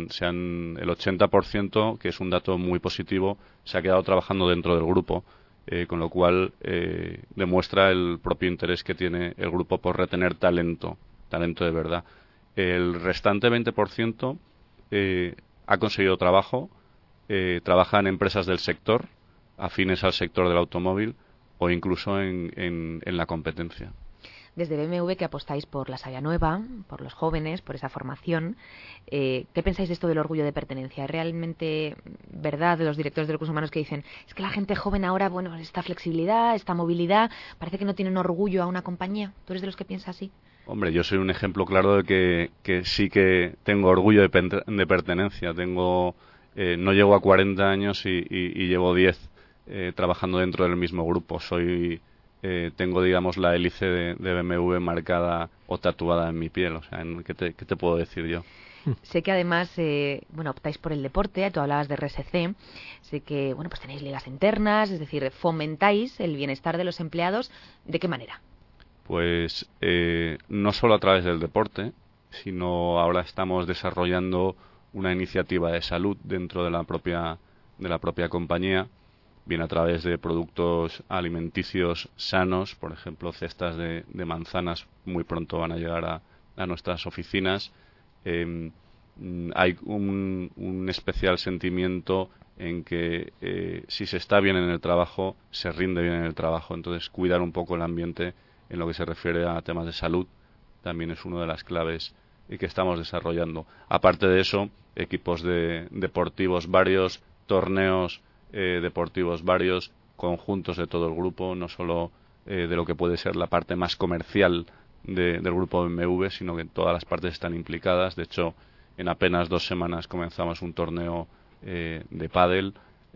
80%, que es un dato muy positivo, se ha quedado trabajando dentro del grupo, con lo cual demuestra el propio interés que tiene el grupo por retener talento de verdad. El restante 20% ha conseguido trabajo, trabaja en empresas del sector, afines al sector del automóvil o incluso en la competencia. Desde BMW, que apostáis por la savia nueva, por los jóvenes, por esa formación, ¿qué pensáis de esto del orgullo de pertenencia? ¿Es realmente verdad de los directores de recursos humanos que dicen es que la gente joven ahora, bueno, esta flexibilidad, esta movilidad, parece que no tienen orgullo a una compañía? ¿Tú eres de los que piensas así? Hombre, yo soy un ejemplo claro de que sí que tengo orgullo de pertenencia. No llego a 40 años y llevo 10 trabajando dentro del mismo grupo. Tengo, digamos, la hélice de BMW marcada o tatuada en mi piel. O sea, ¿qué te puedo decir yo? Sé que además, optáis por el deporte. Tú hablabas de RSC. Sé que, pues tenéis ligas internas, es decir, fomentáis el bienestar de los empleados. ¿De qué manera? Pues no solo a través del deporte, sino ahora estamos desarrollando una iniciativa de salud dentro de la propia compañía, bien a través de productos alimenticios sanos, por ejemplo, cestas de manzanas muy pronto van a llegar a nuestras oficinas, hay un especial sentimiento en que si se está bien en el trabajo, se rinde bien en el trabajo. Entonces, cuidar un poco el ambiente en lo que se refiere a temas de salud también es una de las claves que estamos desarrollando. Aparte de eso, equipos deportivos varios, torneos deportivos varios, conjuntos de todo el grupo, no solo de lo que puede ser la parte más comercial del grupo BMW, sino que todas las partes están implicadas. De hecho, en apenas 2 semanas comenzamos un torneo de pádel.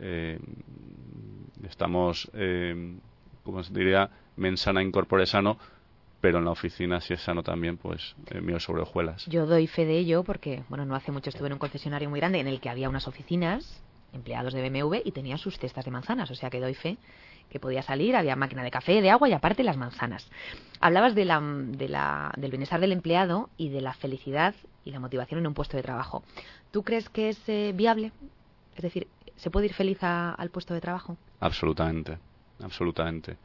Estamos, como se diría, mens sana in corpore sano, pero en la oficina, si es sano también, pues mío sobre hojuelas. Yo doy fe de ello porque, bueno, no hace mucho estuve en un concesionario muy grande en el que había unas oficinas, empleados de BMW, y tenían sus cestas de manzanas, o sea que doy fe que podía salir, había máquina de café, de agua y aparte las manzanas. Hablabas del bienestar del empleado y de la felicidad y la motivación en un puesto de trabajo. ¿Tú crees que es viable? Es decir, ¿se puede ir feliz al puesto de trabajo? Absolutamente, absolutamente.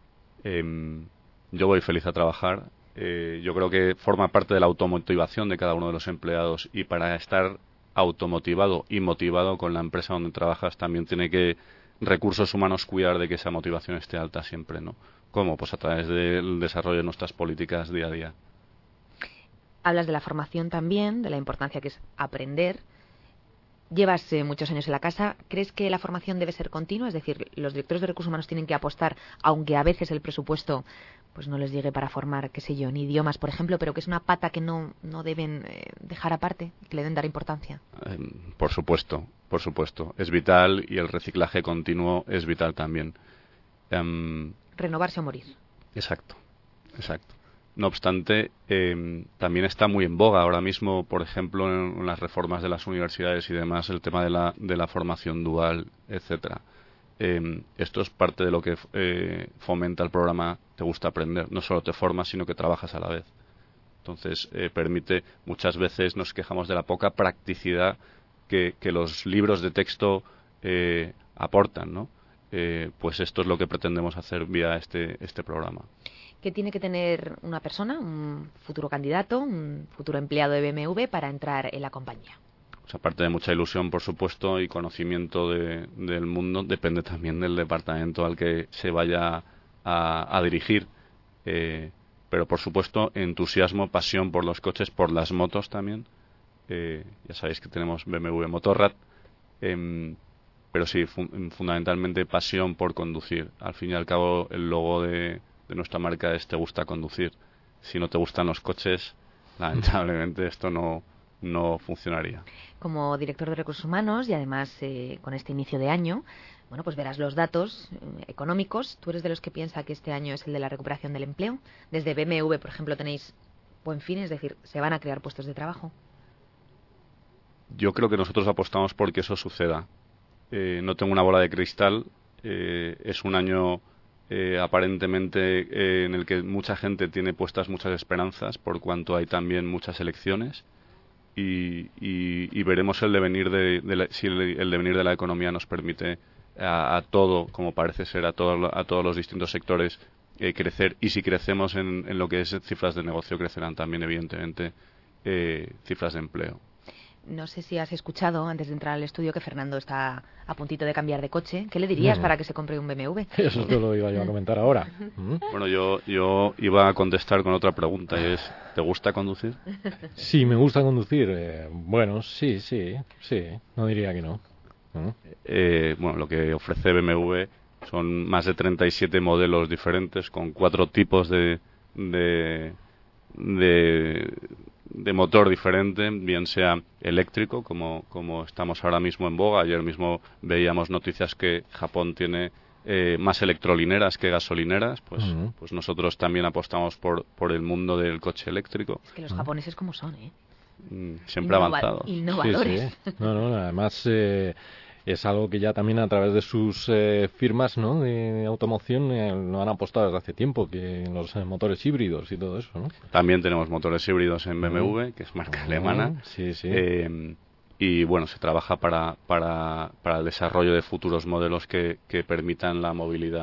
Yo voy feliz a trabajar. Yo creo que forma parte de la automotivación de cada uno de los empleados, y para estar automotivado y motivado con la empresa donde trabajas también tiene que recursos humanos cuidar de que esa motivación esté alta siempre, ¿no? ¿Cómo? Pues a través del desarrollo de nuestras políticas día a día. Hablas de la formación también, de la importancia que es aprender. Llevas muchos años en la casa. ¿Crees que la formación debe ser continua? Es decir, los directores de recursos humanos tienen que apostar, aunque a veces el presupuesto pues no les llegue para formar, qué sé yo, ni idiomas, por ejemplo, pero que es una pata que no deben dejar aparte, que le deben dar importancia. Por supuesto. Es vital, y el reciclaje continuo es vital también. Renovarse o morir. Exacto. No obstante, también está muy en boga ahora mismo, por ejemplo, en las reformas de las universidades y demás, el tema de la formación dual, etcétera. Esto es parte de lo que fomenta el programa Te Gusta Aprender. No solo te formas, sino que trabajas a la vez. Entonces, permite, muchas veces nos quejamos de la poca practicidad que los libros de texto aportan, ¿no? Pues esto es lo que pretendemos hacer vía este programa. ¿Qué tiene que tener una persona, un futuro candidato, un futuro empleado de BMW para entrar en la compañía? Pues aparte de mucha ilusión, por supuesto, y conocimiento del mundo, depende también del departamento al que se vaya a dirigir. Pero, por supuesto, entusiasmo, pasión por los coches, por las motos también. Ya sabéis que tenemos BMW Motorrad. Pero sí, fundamentalmente pasión por conducir. Al fin y al cabo, el logo de nuestra marca es Te Gusta Conducir. Si no te gustan los coches, lamentablemente esto no funcionaría. Como director de recursos humanos y además con este inicio de año, bueno, pues verás los datos económicos. ¿Tú eres de los que piensa que este año es el de la recuperación del empleo? Desde BMW, por ejemplo, tenéis buen fin, es decir, ¿se van a crear puestos de trabajo? Yo creo que nosotros apostamos por que eso suceda. No tengo una bola de cristal. Es un año aparentemente en el que mucha gente tiene puestas muchas esperanzas, por cuanto hay también muchas elecciones, y veremos el devenir si el devenir de la economía nos permite a todo, como parece ser, a todos los distintos sectores crecer, y si crecemos en lo que es cifras de negocio, crecerán también evidentemente cifras de empleo. No sé si has escuchado, antes de entrar al estudio, que Fernando está a puntito de cambiar de coche. ¿Qué le dirías para que se compre un BMW? Eso te lo iba yo a comentar ahora. Bueno, yo iba a contestar con otra pregunta, y es, ¿te gusta conducir? Sí, me gusta conducir. Bueno, sí, no diría que no. Bueno, lo que ofrece BMW son más de 37 modelos diferentes, con 4 tipos de motor diferente, bien sea eléctrico, como estamos ahora mismo en boga. Ayer mismo veíamos noticias que Japón tiene más electrolineras que gasolineras. Pues nosotros también apostamos por el mundo del coche eléctrico. Es que los japoneses como son, siempre avanzados. Innovadores. Sí. No, además es algo que ya también a través de sus firmas, ¿no?, de automoción lo han apostado desde hace tiempo, que los motores híbridos y todo eso, ¿no? También tenemos motores híbridos en BMW, que es marca alemana. Sí. Y bueno, se trabaja para el desarrollo de futuros modelos que permitan la movilidad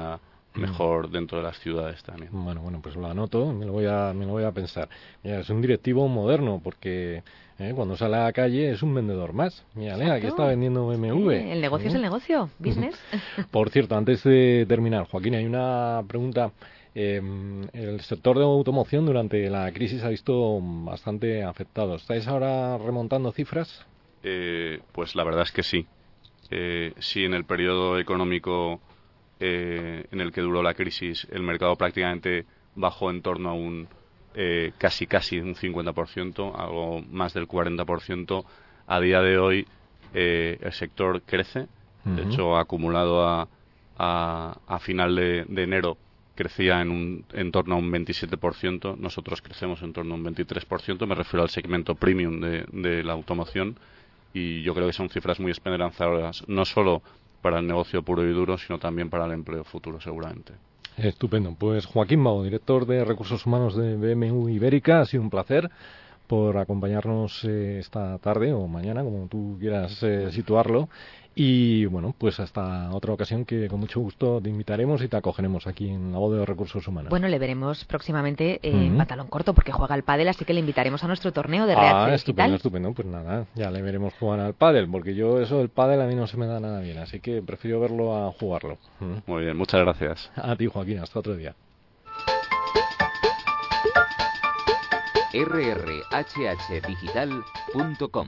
mejor dentro de las ciudades también. Bueno, pues lo anoto, me lo voy a pensar. Mira, es un directivo moderno porque cuando sale a la calle es un vendedor más. Mira, aquí está vendiendo BMW. El negocio es el negocio, business. Por cierto, antes de terminar, Joaquín, hay una pregunta. El sector de automoción durante la crisis ha visto bastante afectado. ¿Estáis ahora remontando cifras? Pues la verdad es que sí. Sí, en el periodo económico en el que duró la crisis, el mercado prácticamente bajó en torno a un casi un 50%, algo más del 40%. A día de hoy el sector crece. De hecho, acumulado a final de enero crecía en torno a un 27%. Nosotros crecemos en torno a un 23%. Me refiero al segmento premium de la automoción. Y yo creo que son cifras muy esperanzadoras, no solo para el negocio puro y duro, sino también para el empleo futuro, seguramente. Estupendo. Pues Joaquín Mago, director de Recursos Humanos de BMW Ibérica, ha sido un placer por acompañarnos esta tarde o mañana, como tú quieras situarlo. Y bueno, pues hasta otra ocasión que con mucho gusto te invitaremos y te acogeremos aquí en la voz de los Recursos Humanos. Bueno, le veremos próximamente en pantalón corto porque juega al pádel, así que le invitaremos a nuestro torneo de RH Digital. Estupendo. Pues nada, ya le veremos jugar al pádel, porque yo eso del pádel a mí no se me da nada bien, así que prefiero verlo a jugarlo. Muy bien, muchas gracias. A ti, Joaquín, hasta otro día. rrhhdigital.com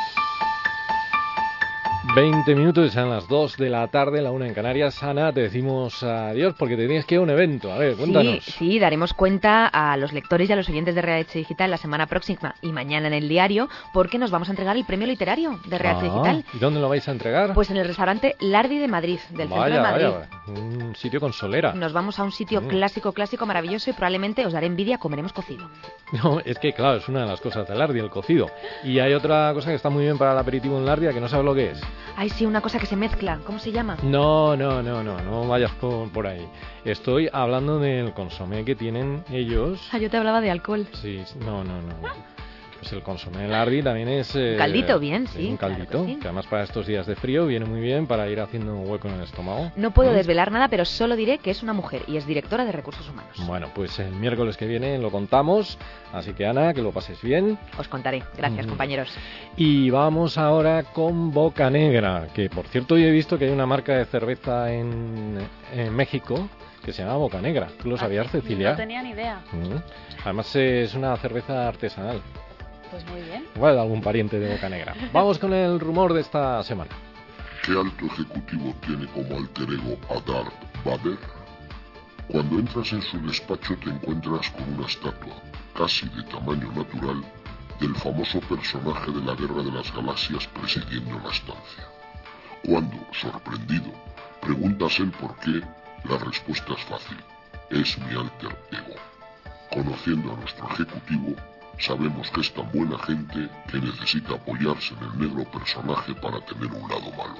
20 minutos, sean las 2 de la tarde, la 1 en Canarias. Ana, te decimos adiós porque te tienes que ir a un evento. A ver, cuéntanos. Sí, daremos cuenta a los lectores y a los oyentes de RH Digital la semana próxima y mañana en el diario, porque nos vamos a entregar el premio literario de RH Digital. ¿Y dónde lo vais a entregar? Pues en el restaurante Lardi de Madrid, del centro de Madrid. Un sitio con solera. Nos vamos a un sitio clásico, maravilloso, y probablemente os daré envidia, comeremos cocido. No, es que claro, es una de las cosas de Lardi, el cocido. Y hay otra cosa que está muy bien para el aperitivo en Lardi, que no sabes lo que es. Ay, sí, una cosa que se mezcla. ¿Cómo se llama? No vayas por ahí. Estoy hablando del consomé que tienen ellos. Yo te hablaba de alcohol. Sí, no. Pues el consomé de Lardi también es... un caldito bien, sí. Un caldito, claro que además para estos días de frío viene muy bien para ir haciendo un hueco en el estómago. No puedo desvelar nada, pero solo diré que es una mujer y es directora de Recursos Humanos. Bueno, pues el miércoles que viene lo contamos, así que Ana, que lo pases bien. Os contaré. Gracias, compañeros. Y vamos ahora con Bocanegra, que por cierto yo he visto que hay una marca de cerveza en México que se llama Bocanegra. ¿Tú lo sabías, Cecilia? No tenía ni idea. Además es una cerveza artesanal. Pues muy bien. Igual algún pariente de Bocanegra. Vamos con el rumor de esta semana. ¿Qué alto ejecutivo tiene como alter ego a Darth Vader? Cuando entras en su despacho te encuentras con una estatua, casi de tamaño natural, del famoso personaje de la Guerra de las Galaxias presidiendo la estancia. Cuando, sorprendido, preguntas el por qué, la respuesta es fácil. Es mi alter ego. Conociendo a nuestro ejecutivo, sabemos que es tan buena gente que necesita apoyarse en el negro personaje para tener un lado malo.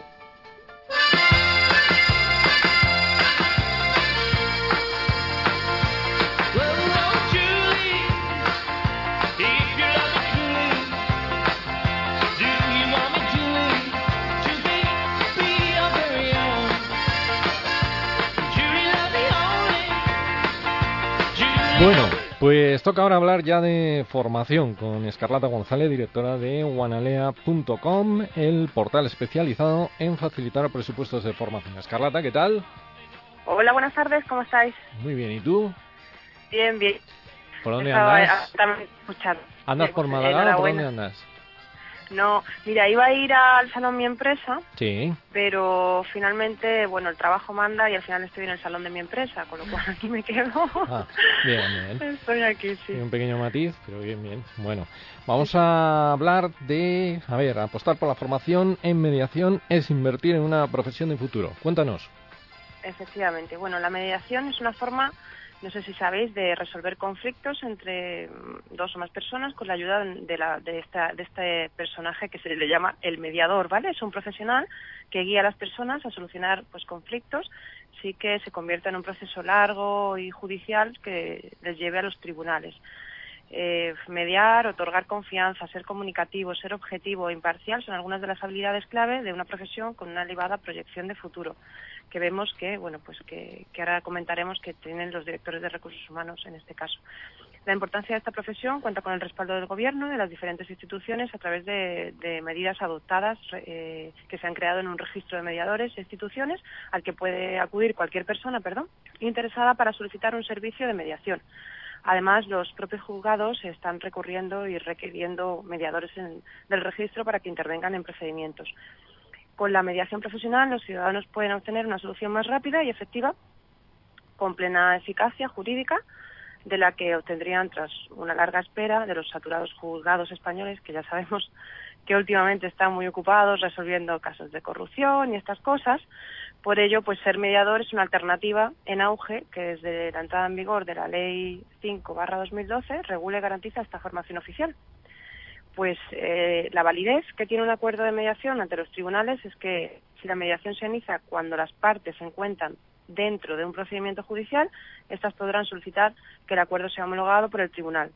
Bueno, pues toca ahora hablar ya de formación con Escarlata González, directora de wanalea.com, el portal especializado en facilitar presupuestos de formación. Escarlata, ¿qué tal? Hola, buenas tardes, ¿cómo estáis? Muy bien, ¿y tú? Bien. ¿Por dónde andas? ¿Andas por Málaga o por dónde andas? No, mira, iba a ir al salón Mi Empresa, sí, pero finalmente, el trabajo manda y al final estoy en el salón de mi empresa, con lo cual aquí me quedo. Bien. Estoy aquí, sí. Un pequeño matiz, pero bien. Bueno, vamos a hablar de, apostar por la formación en mediación es invertir en una profesión de futuro. Cuéntanos. Efectivamente, la mediación es una forma, no sé si sabéis, de resolver conflictos entre dos o más personas con la ayuda de este personaje que se le llama el mediador, ¿vale? Es un profesional que guía a las personas a solucionar conflictos, sí que se convierte en un proceso largo y judicial que les lleve a los tribunales. mediar, otorgar confianza, ser comunicativo, ser objetivo e imparcial son algunas de las habilidades clave de una profesión con una elevada proyección de futuro, que vemos que, bueno, pues que ahora comentaremos que tienen los directores de recursos humanos en este caso. La importancia de esta profesión cuenta con el respaldo del Gobierno y de las diferentes instituciones a través de medidas adoptadas que se han creado en un registro de mediadores e instituciones al que puede acudir cualquier persona, interesada para solicitar un servicio de mediación. Además, los propios juzgados están recurriendo y requiriendo mediadores del registro para que intervengan en procedimientos. Con la mediación profesional, los ciudadanos pueden obtener una solución más rápida y efectiva, con plena eficacia jurídica, de la que obtendrían tras una larga espera de los saturados juzgados españoles, que ya sabemos que últimamente están muy ocupados resolviendo casos de corrupción y estas cosas. Por ello, pues ser mediador es una alternativa en auge que desde la entrada en vigor de la Ley 5/2012 regula y garantiza esta formación oficial. Pues la validez que tiene un acuerdo de mediación ante los tribunales es que si la mediación se inicia cuando las partes se encuentran dentro de un procedimiento judicial, estas podrán solicitar que el acuerdo sea homologado por el tribunal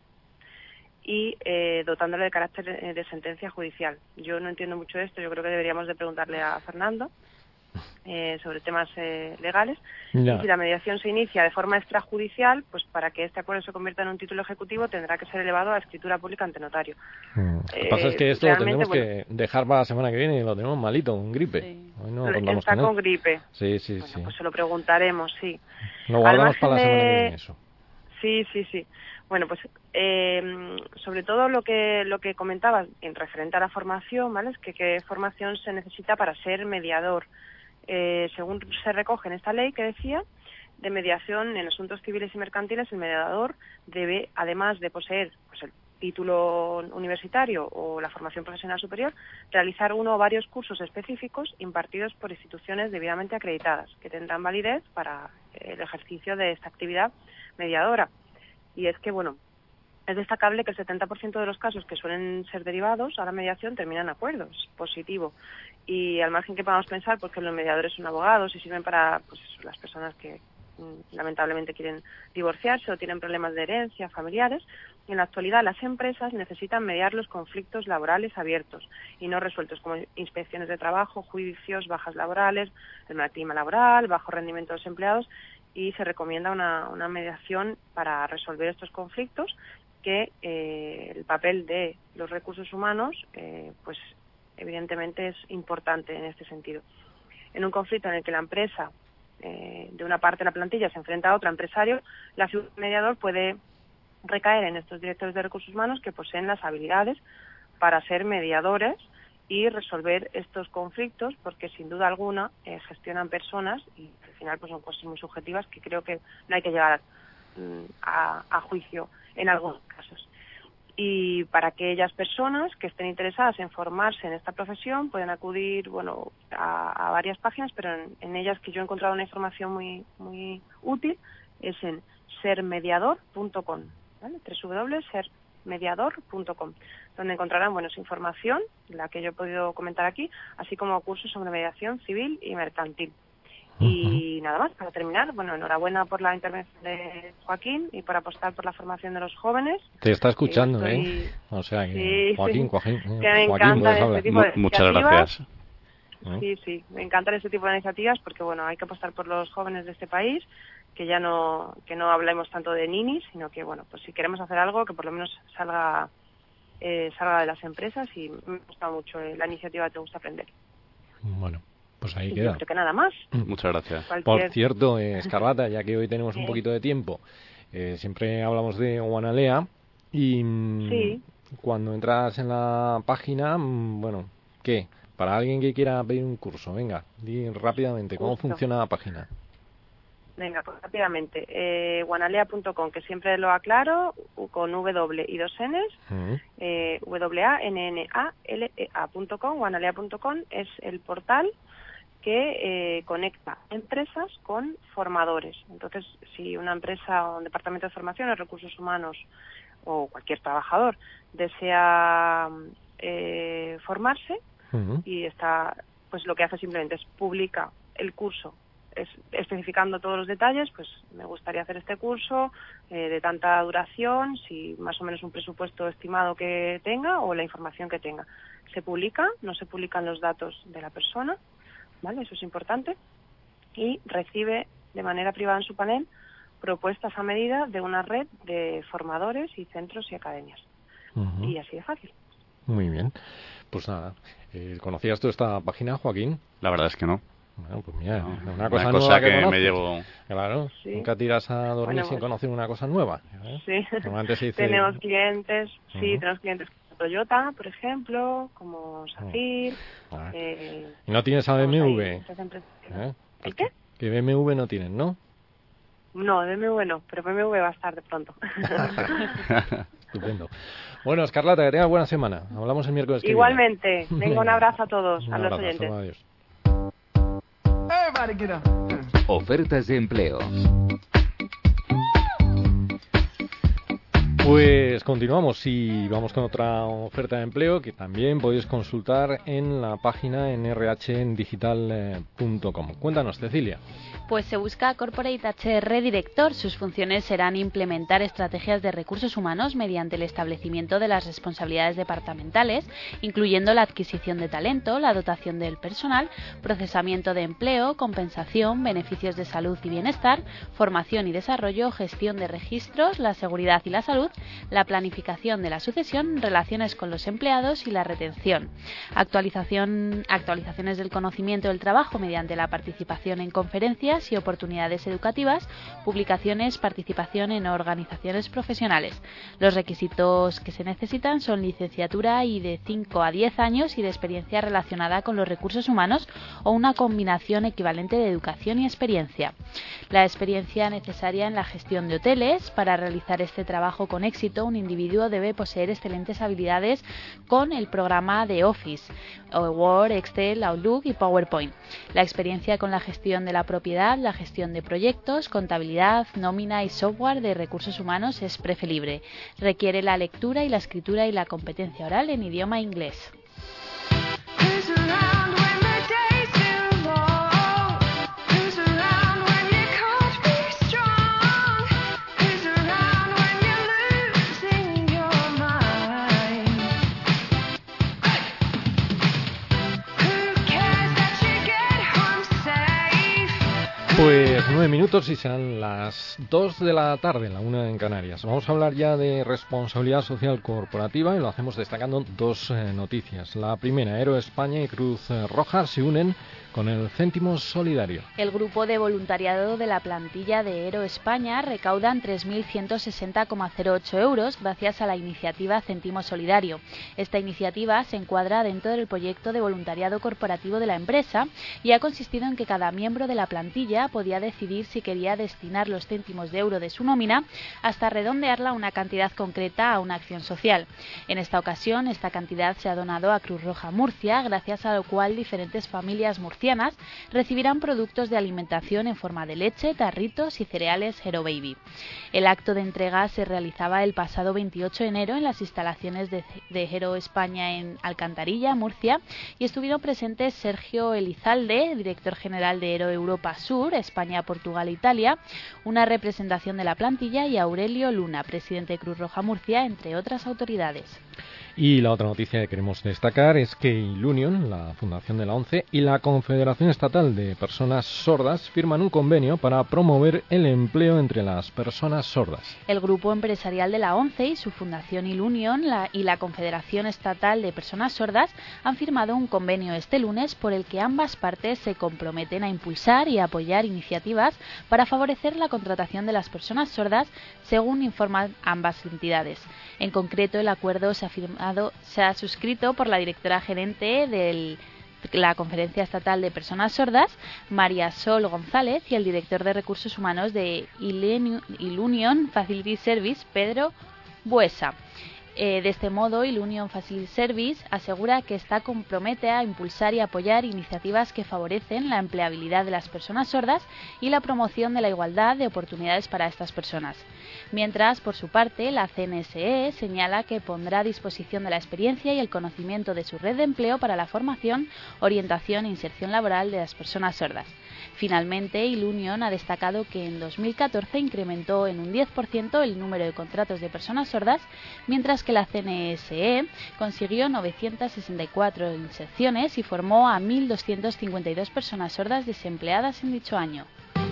y dotándole de carácter de sentencia judicial. Yo no entiendo mucho esto, yo creo que deberíamos de preguntarle a Fernando sobre temas legales. Ya. Y si la mediación se inicia de forma extrajudicial, pues para que este acuerdo se convierta en un título ejecutivo tendrá que ser elevado a escritura pública ante notario. Lo que pasa es que esto lo tendremos que dejar para la semana que viene y lo tenemos malito, con gripe. Sí. Hoy no contamos Está con con gripe. Sí. Pues se lo preguntaremos, sí. Lo guardamos para la semana que viene eso. Sí. Bueno, pues sobre todo lo que comentabas en referente a la formación, ¿vale? Es que qué formación se necesita para ser mediador. Según se recoge en esta ley que decía de mediación en asuntos civiles y mercantiles, el mediador debe, además de poseer pues el título universitario o la formación profesional superior, realizar uno o varios cursos específicos impartidos por instituciones debidamente acreditadas, que tendrán validez para el ejercicio de esta actividad mediadora. Y es que, bueno, es destacable que el 70% de los casos que suelen ser derivados a la mediación terminan en acuerdos, positivo. Y al margen que podamos pensar pues que los mediadores son abogados y sirven para pues las personas que lamentablemente quieren divorciarse o tienen problemas de herencia familiares, en la actualidad las empresas necesitan mediar los conflictos laborales abiertos y no resueltos, como inspecciones de trabajo, juicios, bajas laborales, el mal clima laboral, bajo rendimiento de los empleados, y se recomienda una mediación para resolver estos conflictos, que el papel de los recursos humanos pues evidentemente es importante en este sentido. En un conflicto en el que la empresa de una parte de la plantilla se enfrenta a otro empresario, la figura del mediador puede recaer en estos directores de recursos humanos que poseen las habilidades para ser mediadores y resolver estos conflictos, porque sin duda alguna gestionan personas y al final pues son cosas muy subjetivas que creo que no hay que llegar a juicio en algunos casos. Y para aquellas personas que estén interesadas en formarse en esta profesión pueden acudir a varias páginas, pero en ellas que yo he encontrado una información muy útil es en sermediador.com, ¿vale? www.sermediador.com, donde encontrarán información, la que yo he podido comentar aquí, así como cursos sobre mediación civil y mercantil. Y nada más, para terminar, enhorabuena por la intervención de Joaquín y por apostar por la formación de los jóvenes. Te está escuchando, O sea, que Joaquín, que me encantan este tipo de Muchas gracias. Sí, me encantan este tipo de iniciativas porque, hay que apostar por los jóvenes de este país, que ya no hablemos tanto de ninis, sino que, pues si queremos hacer algo, que por lo menos salga de las empresas, y me ha gustado mucho la iniciativa de Te Gusta Aprender. Bueno. Pues ahí queda. Yo creo que nada más. Muchas gracias. Por cierto, Escarlata, ya que hoy tenemos un poquito de tiempo, siempre hablamos de Wanalea y cuando entras en la página, ¿qué? Para alguien que quiera pedir un curso, venga, di rápidamente, ¿cómo funciona la página? Venga, pues rápidamente. Wanalea.com, que siempre lo aclaro, con W y 2 Ns, WANNALEA.com, wanalea.com es el portal que conecta empresas con formadores. Entonces, si una empresa o un departamento de formación o recursos humanos o cualquier trabajador desea formarse y está, pues lo que hace simplemente es publica el curso especificando todos los detalles, pues me gustaría hacer este curso de tanta duración, si más o menos un presupuesto estimado que tenga o la información que tenga. Se publica, no se publican los datos de la persona, ¿vale? Eso es importante. Y recibe de manera privada en su panel propuestas a medida de una red de formadores y centros y academias. Y así de fácil. Muy bien. Pues nada, ¿conocías tú esta página, Joaquín? La verdad es que no. Bueno, pues mira, no, una cosa nueva nueva que me llevo. Claro, sí. Nunca tiras a dormir sin conocer una cosa nueva. Sí, Normalmente se dice... tenemos clientes, tenemos clientes como Toyota, por ejemplo, como Safir. ¿Y no tienes a BMW? ¿El qué? Que BMW no tienen, ¿no? No, BMW no, pero BMW va a estar de pronto. Estupendo. Bueno, Escarlata, que tengas buena semana. Hablamos el miércoles que Igualmente. viene. Venga, un abrazo a todos, Un a los abrazo, oyentes. adiós. Ofertas de empleo. Pues continuamos y vamos con otra oferta de empleo que también podéis consultar en la página en rhndigital.com. Cuéntanos, Cecilia. Pues se busca Corporate HR Director. Sus funciones serán implementar estrategias de recursos humanos mediante el establecimiento de las responsabilidades departamentales, incluyendo la adquisición de talento, la dotación del personal, procesamiento de empleo, compensación, beneficios de salud y bienestar, formación y desarrollo, gestión de registros, la seguridad y la salud, la planificación de la sucesión, relaciones con los empleados y la retención. Actualizaciones del conocimiento del trabajo mediante la participación en conferencias y oportunidades educativas, publicaciones, participación en organizaciones profesionales. Los requisitos que se necesitan son licenciatura y de 5 a 10 años y de experiencia relacionada con los recursos humanos o una combinación equivalente de educación y experiencia. La experiencia necesaria en la gestión de hoteles. Para realizar este trabajo con éxito, un individuo debe poseer excelentes habilidades con el programa de Office, Word, Excel, Outlook y PowerPoint. La experiencia con la gestión de la propiedad, la gestión de proyectos, contabilidad, nómina y software de recursos humanos es preferible. Requiere la lectura y la escritura y la competencia oral en idioma inglés. Pues 9 minutos y serán las 2 de la tarde, la 1 en Canarias. Vamos a hablar ya de responsabilidad social corporativa y lo hacemos destacando dos noticias. La primera, Aero España y Cruz Roja se unen con el céntimo solidario. El grupo de voluntariado de la plantilla de Aero España recaudan 3.160,08 euros gracias a la iniciativa Céntimo Solidario. Esta iniciativa se encuadra dentro del proyecto de voluntariado corporativo de la empresa y ha consistido en que cada miembro de la plantilla podía decidir si quería destinar los céntimos de euro de su nómina hasta redondearla a una cantidad concreta a una acción social. En esta ocasión, esta cantidad se ha donado a Cruz Roja Murcia, gracias a lo cual diferentes familias murcianas recibirán productos de alimentación en forma de leche, tarritos y cereales Hero Baby. El acto de entrega se realizaba el pasado 28 de enero en las instalaciones de Hero España en Alcantarilla, Murcia, y estuvieron presentes Sergio Elizalde, director general de Hero Europa Sur, España, Portugal e Italia, una representación de la plantilla, y Aurelio Luna, presidente de Cruz Roja Murcia, entre otras autoridades. Y la otra noticia que queremos destacar es que Ilunion, la Fundación de la ONCE, y la Confederación Estatal de Personas Sordas firman un convenio para promover el empleo entre las personas sordas. El grupo empresarial de la ONCE y su Fundación Ilunion y la Confederación Estatal de Personas Sordas han firmado un convenio este lunes por el que ambas partes se comprometen a impulsar y apoyar iniciativas para favorecer la contratación de las personas sordas, según informan ambas entidades. En concreto, el acuerdo se ha suscrito por la directora gerente de la Conferencia Estatal de Personas Sordas, María Sol González, y el director de Recursos Humanos de Ilunion Facility Service, Pedro Buesa. De este modo, el Union Facility Service asegura que está compromete a impulsar y apoyar iniciativas que favorecen la empleabilidad de las personas sordas y la promoción de la igualdad de oportunidades para estas personas. Mientras, por su parte, la CNSE señala que pondrá a disposición de la experiencia y el conocimiento de su red de empleo para la formación, orientación e inserción laboral de las personas sordas. Finalmente, el Union ha destacado que en 2014 incrementó en un 10% el número de contratos de personas sordas, mientras que la CNSE consiguió 964 inserciones y formó a 1.252 personas sordas desempleadas en dicho año.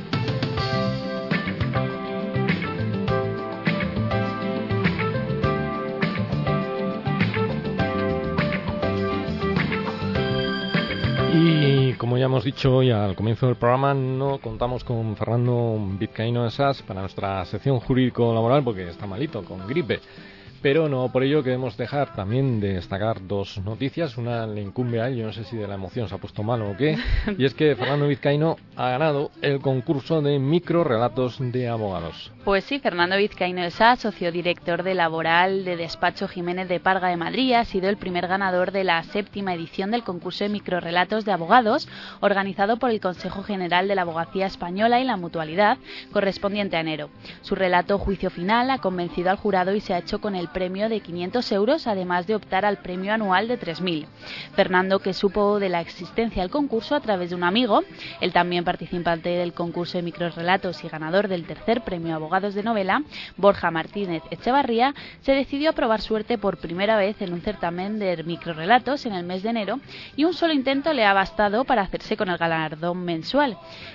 Y como ya hemos dicho hoy al comienzo del programa, no contamos con Fernando Vizcaíno de SAS para nuestra sección jurídico-laboral porque está malito, con gripe. Pero no por ello queremos dejar también de destacar dos noticias. Una le incumbe a él, yo no sé si de la emoción se ha puesto malo o qué, y es que Fernando Vizcaíno ha ganado el concurso de microrelatos de abogados. Pues sí, Fernando Vizcaíno de Sá, socio director de Laboral de Despacho Jiménez de Parga de Madrid, ha sido el primer ganador de la 7ª edición del concurso de microrelatos de abogados, organizado por el Consejo General de la Abogacía Española y la Mutualidad, correspondiente a enero. Su relato Juicio Final ha convencido al jurado y se ha hecho con el premio de 500 euros, además de optar al premio anual de 3.000. Fernando, que supo de la existencia del concurso a través de un amigo, el también participante del concurso de microrelatos y ganador del tercer premio Abogados de Novela, Borja Martínez Echevarría, se decidió a probar suerte por primera vez en un certamen de microrelatos en el mes de enero y un solo intento le ha bastado para hacerse con el galardón mensual.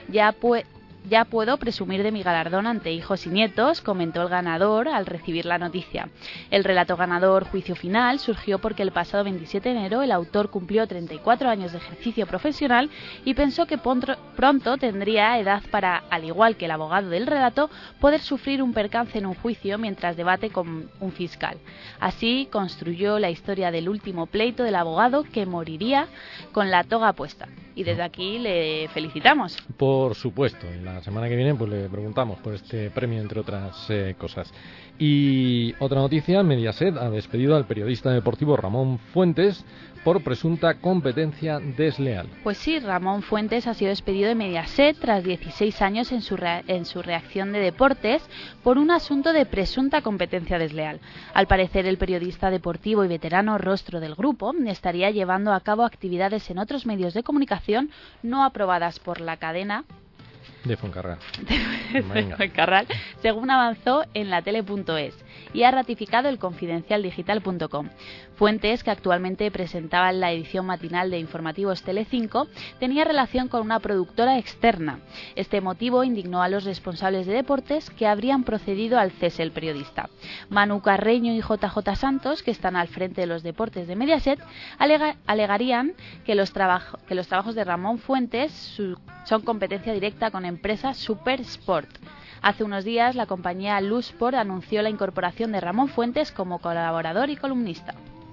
Ya puedo presumir de mi galardón ante hijos y nietos, comentó el ganador al recibir la noticia. El relato ganador Juicio Final surgió porque el pasado 27 de enero el autor cumplió 34 años de ejercicio profesional y pensó que pronto tendría edad para, al igual que el abogado del relato, poder sufrir un percance en un juicio mientras debate con un fiscal. Así construyó la historia del último pleito del abogado que moriría con la toga puesta. Y desde aquí le felicitamos. Por supuesto, y la semana que viene pues le preguntamos por este premio, entre otras cosas. Y otra noticia, Mediaset ha despedido al periodista deportivo Ramón Fuentes por presunta competencia desleal. Pues sí, Ramón Fuentes ha sido despedido de Mediaset tras 16 años en su reacción de deportes por un asunto de presunta competencia desleal. Al parecer, el periodista deportivo y veterano rostro del grupo estaría llevando a cabo actividades en otros medios de comunicación no aprobadas por la cadena de Fuencarral. Fuencarral, según avanzó en la tele.es, y ha ratificado el confidencialdigital.com. Fuentes, que actualmente presentaba la edición matinal de Informativos Telecinco, tenía relación con una productora externa. Este motivo indignó a los responsables de deportes, que habrían procedido al cese del periodista. Manu Carreño y JJ Santos, que están al frente de los deportes de Mediaset, alegarían que los trabajos de Ramón Fuentes son competencia directa con empresa Supersport. Hace unos días, la compañía Lusport anunció la incorporación de Ramón Fuentes como colaborador y columnista.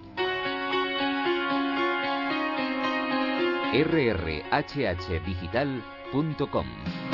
rrhhdigital.com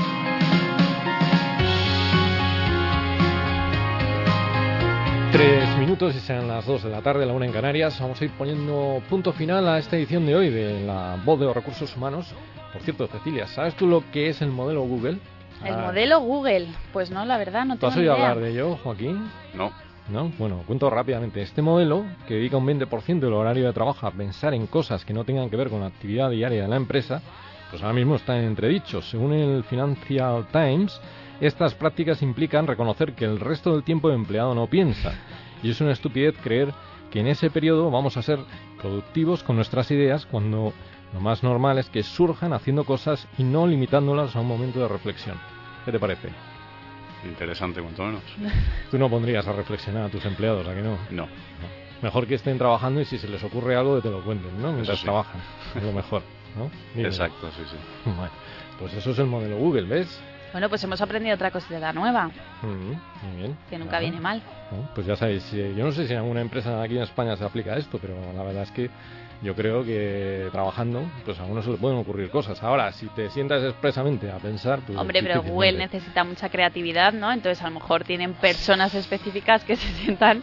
3 minutos y sean las 2 de la tarde, la 1 en Canarias. Vamos a ir poniendo punto final a esta edición de hoy de La Voz de los Recursos Humanos. Por cierto, Cecilia, ¿sabes tú lo que es el modelo Google? ¿El modelo Google? Pues no, la verdad, no tengo ni idea. ¿Tú has oído hablar de ello, Joaquín? No. ¿No? Bueno, cuento rápidamente. Este modelo, que dedica un 20% del horario de trabajo a pensar en cosas que no tengan que ver con la actividad diaria de la empresa, pues ahora mismo está en entredicho. Según el Financial Times, estas prácticas implican reconocer que el resto del tiempo el empleado no piensa. Y es una estupidez creer que en ese periodo vamos a ser productivos con nuestras ideas cuando lo más normal es que surjan haciendo cosas y no limitándolas a un momento de reflexión. ¿Qué te parece? Interesante, cuanto menos. Tú no pondrías a reflexionar a tus empleados, ¿a que no? No. Mejor que estén trabajando y si se les ocurre algo que te lo cuenten, ¿no? Mientras trabajan. Es lo mejor, ¿no? Dime. Exacto, sí, sí. Bueno, pues eso es el modelo Google, ¿ves? Bueno, pues hemos aprendido otra cosita nueva. Muy bien. Que nunca viene mal. Pues ya sabéis, yo no sé si en alguna empresa aquí en España se aplica esto, pero la verdad es que yo creo que trabajando, pues a uno se le pueden ocurrir cosas. Ahora, si te sientas expresamente a pensar... Pues hombre, pero Google necesita mucha creatividad, ¿no? Entonces a lo mejor tienen personas específicas que se sientan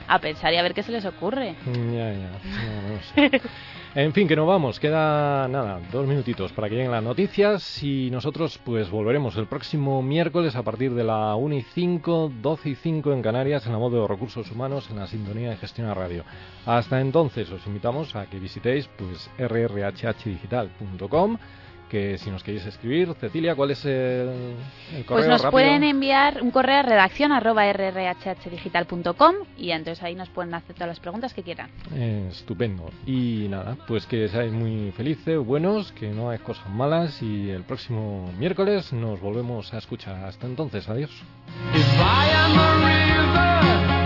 a pensar y a ver qué se les ocurre. No sé. En fin, que nos vamos. Queda, 2 minutitos para que lleguen las noticias y nosotros pues volveremos el próximo miércoles a partir de la 1:05, 12:05 en Canarias, en la voz de los recursos humanos, en la sintonía de Gestiona Radio. Hasta entonces os invitamos a que visitéis pues rrhhdigital.com, que si nos queréis escribir, Cecilia, ¿cuál es el correo? Pues nos rápido? pueden enviar un correo a redacción@rrhhdigital.com y entonces ahí nos pueden hacer todas las preguntas que quieran. Estupendo. Y nada, pues que seáis muy felices, buenos, que no hay cosas malas y el próximo miércoles nos volvemos a escuchar. Hasta entonces, adiós.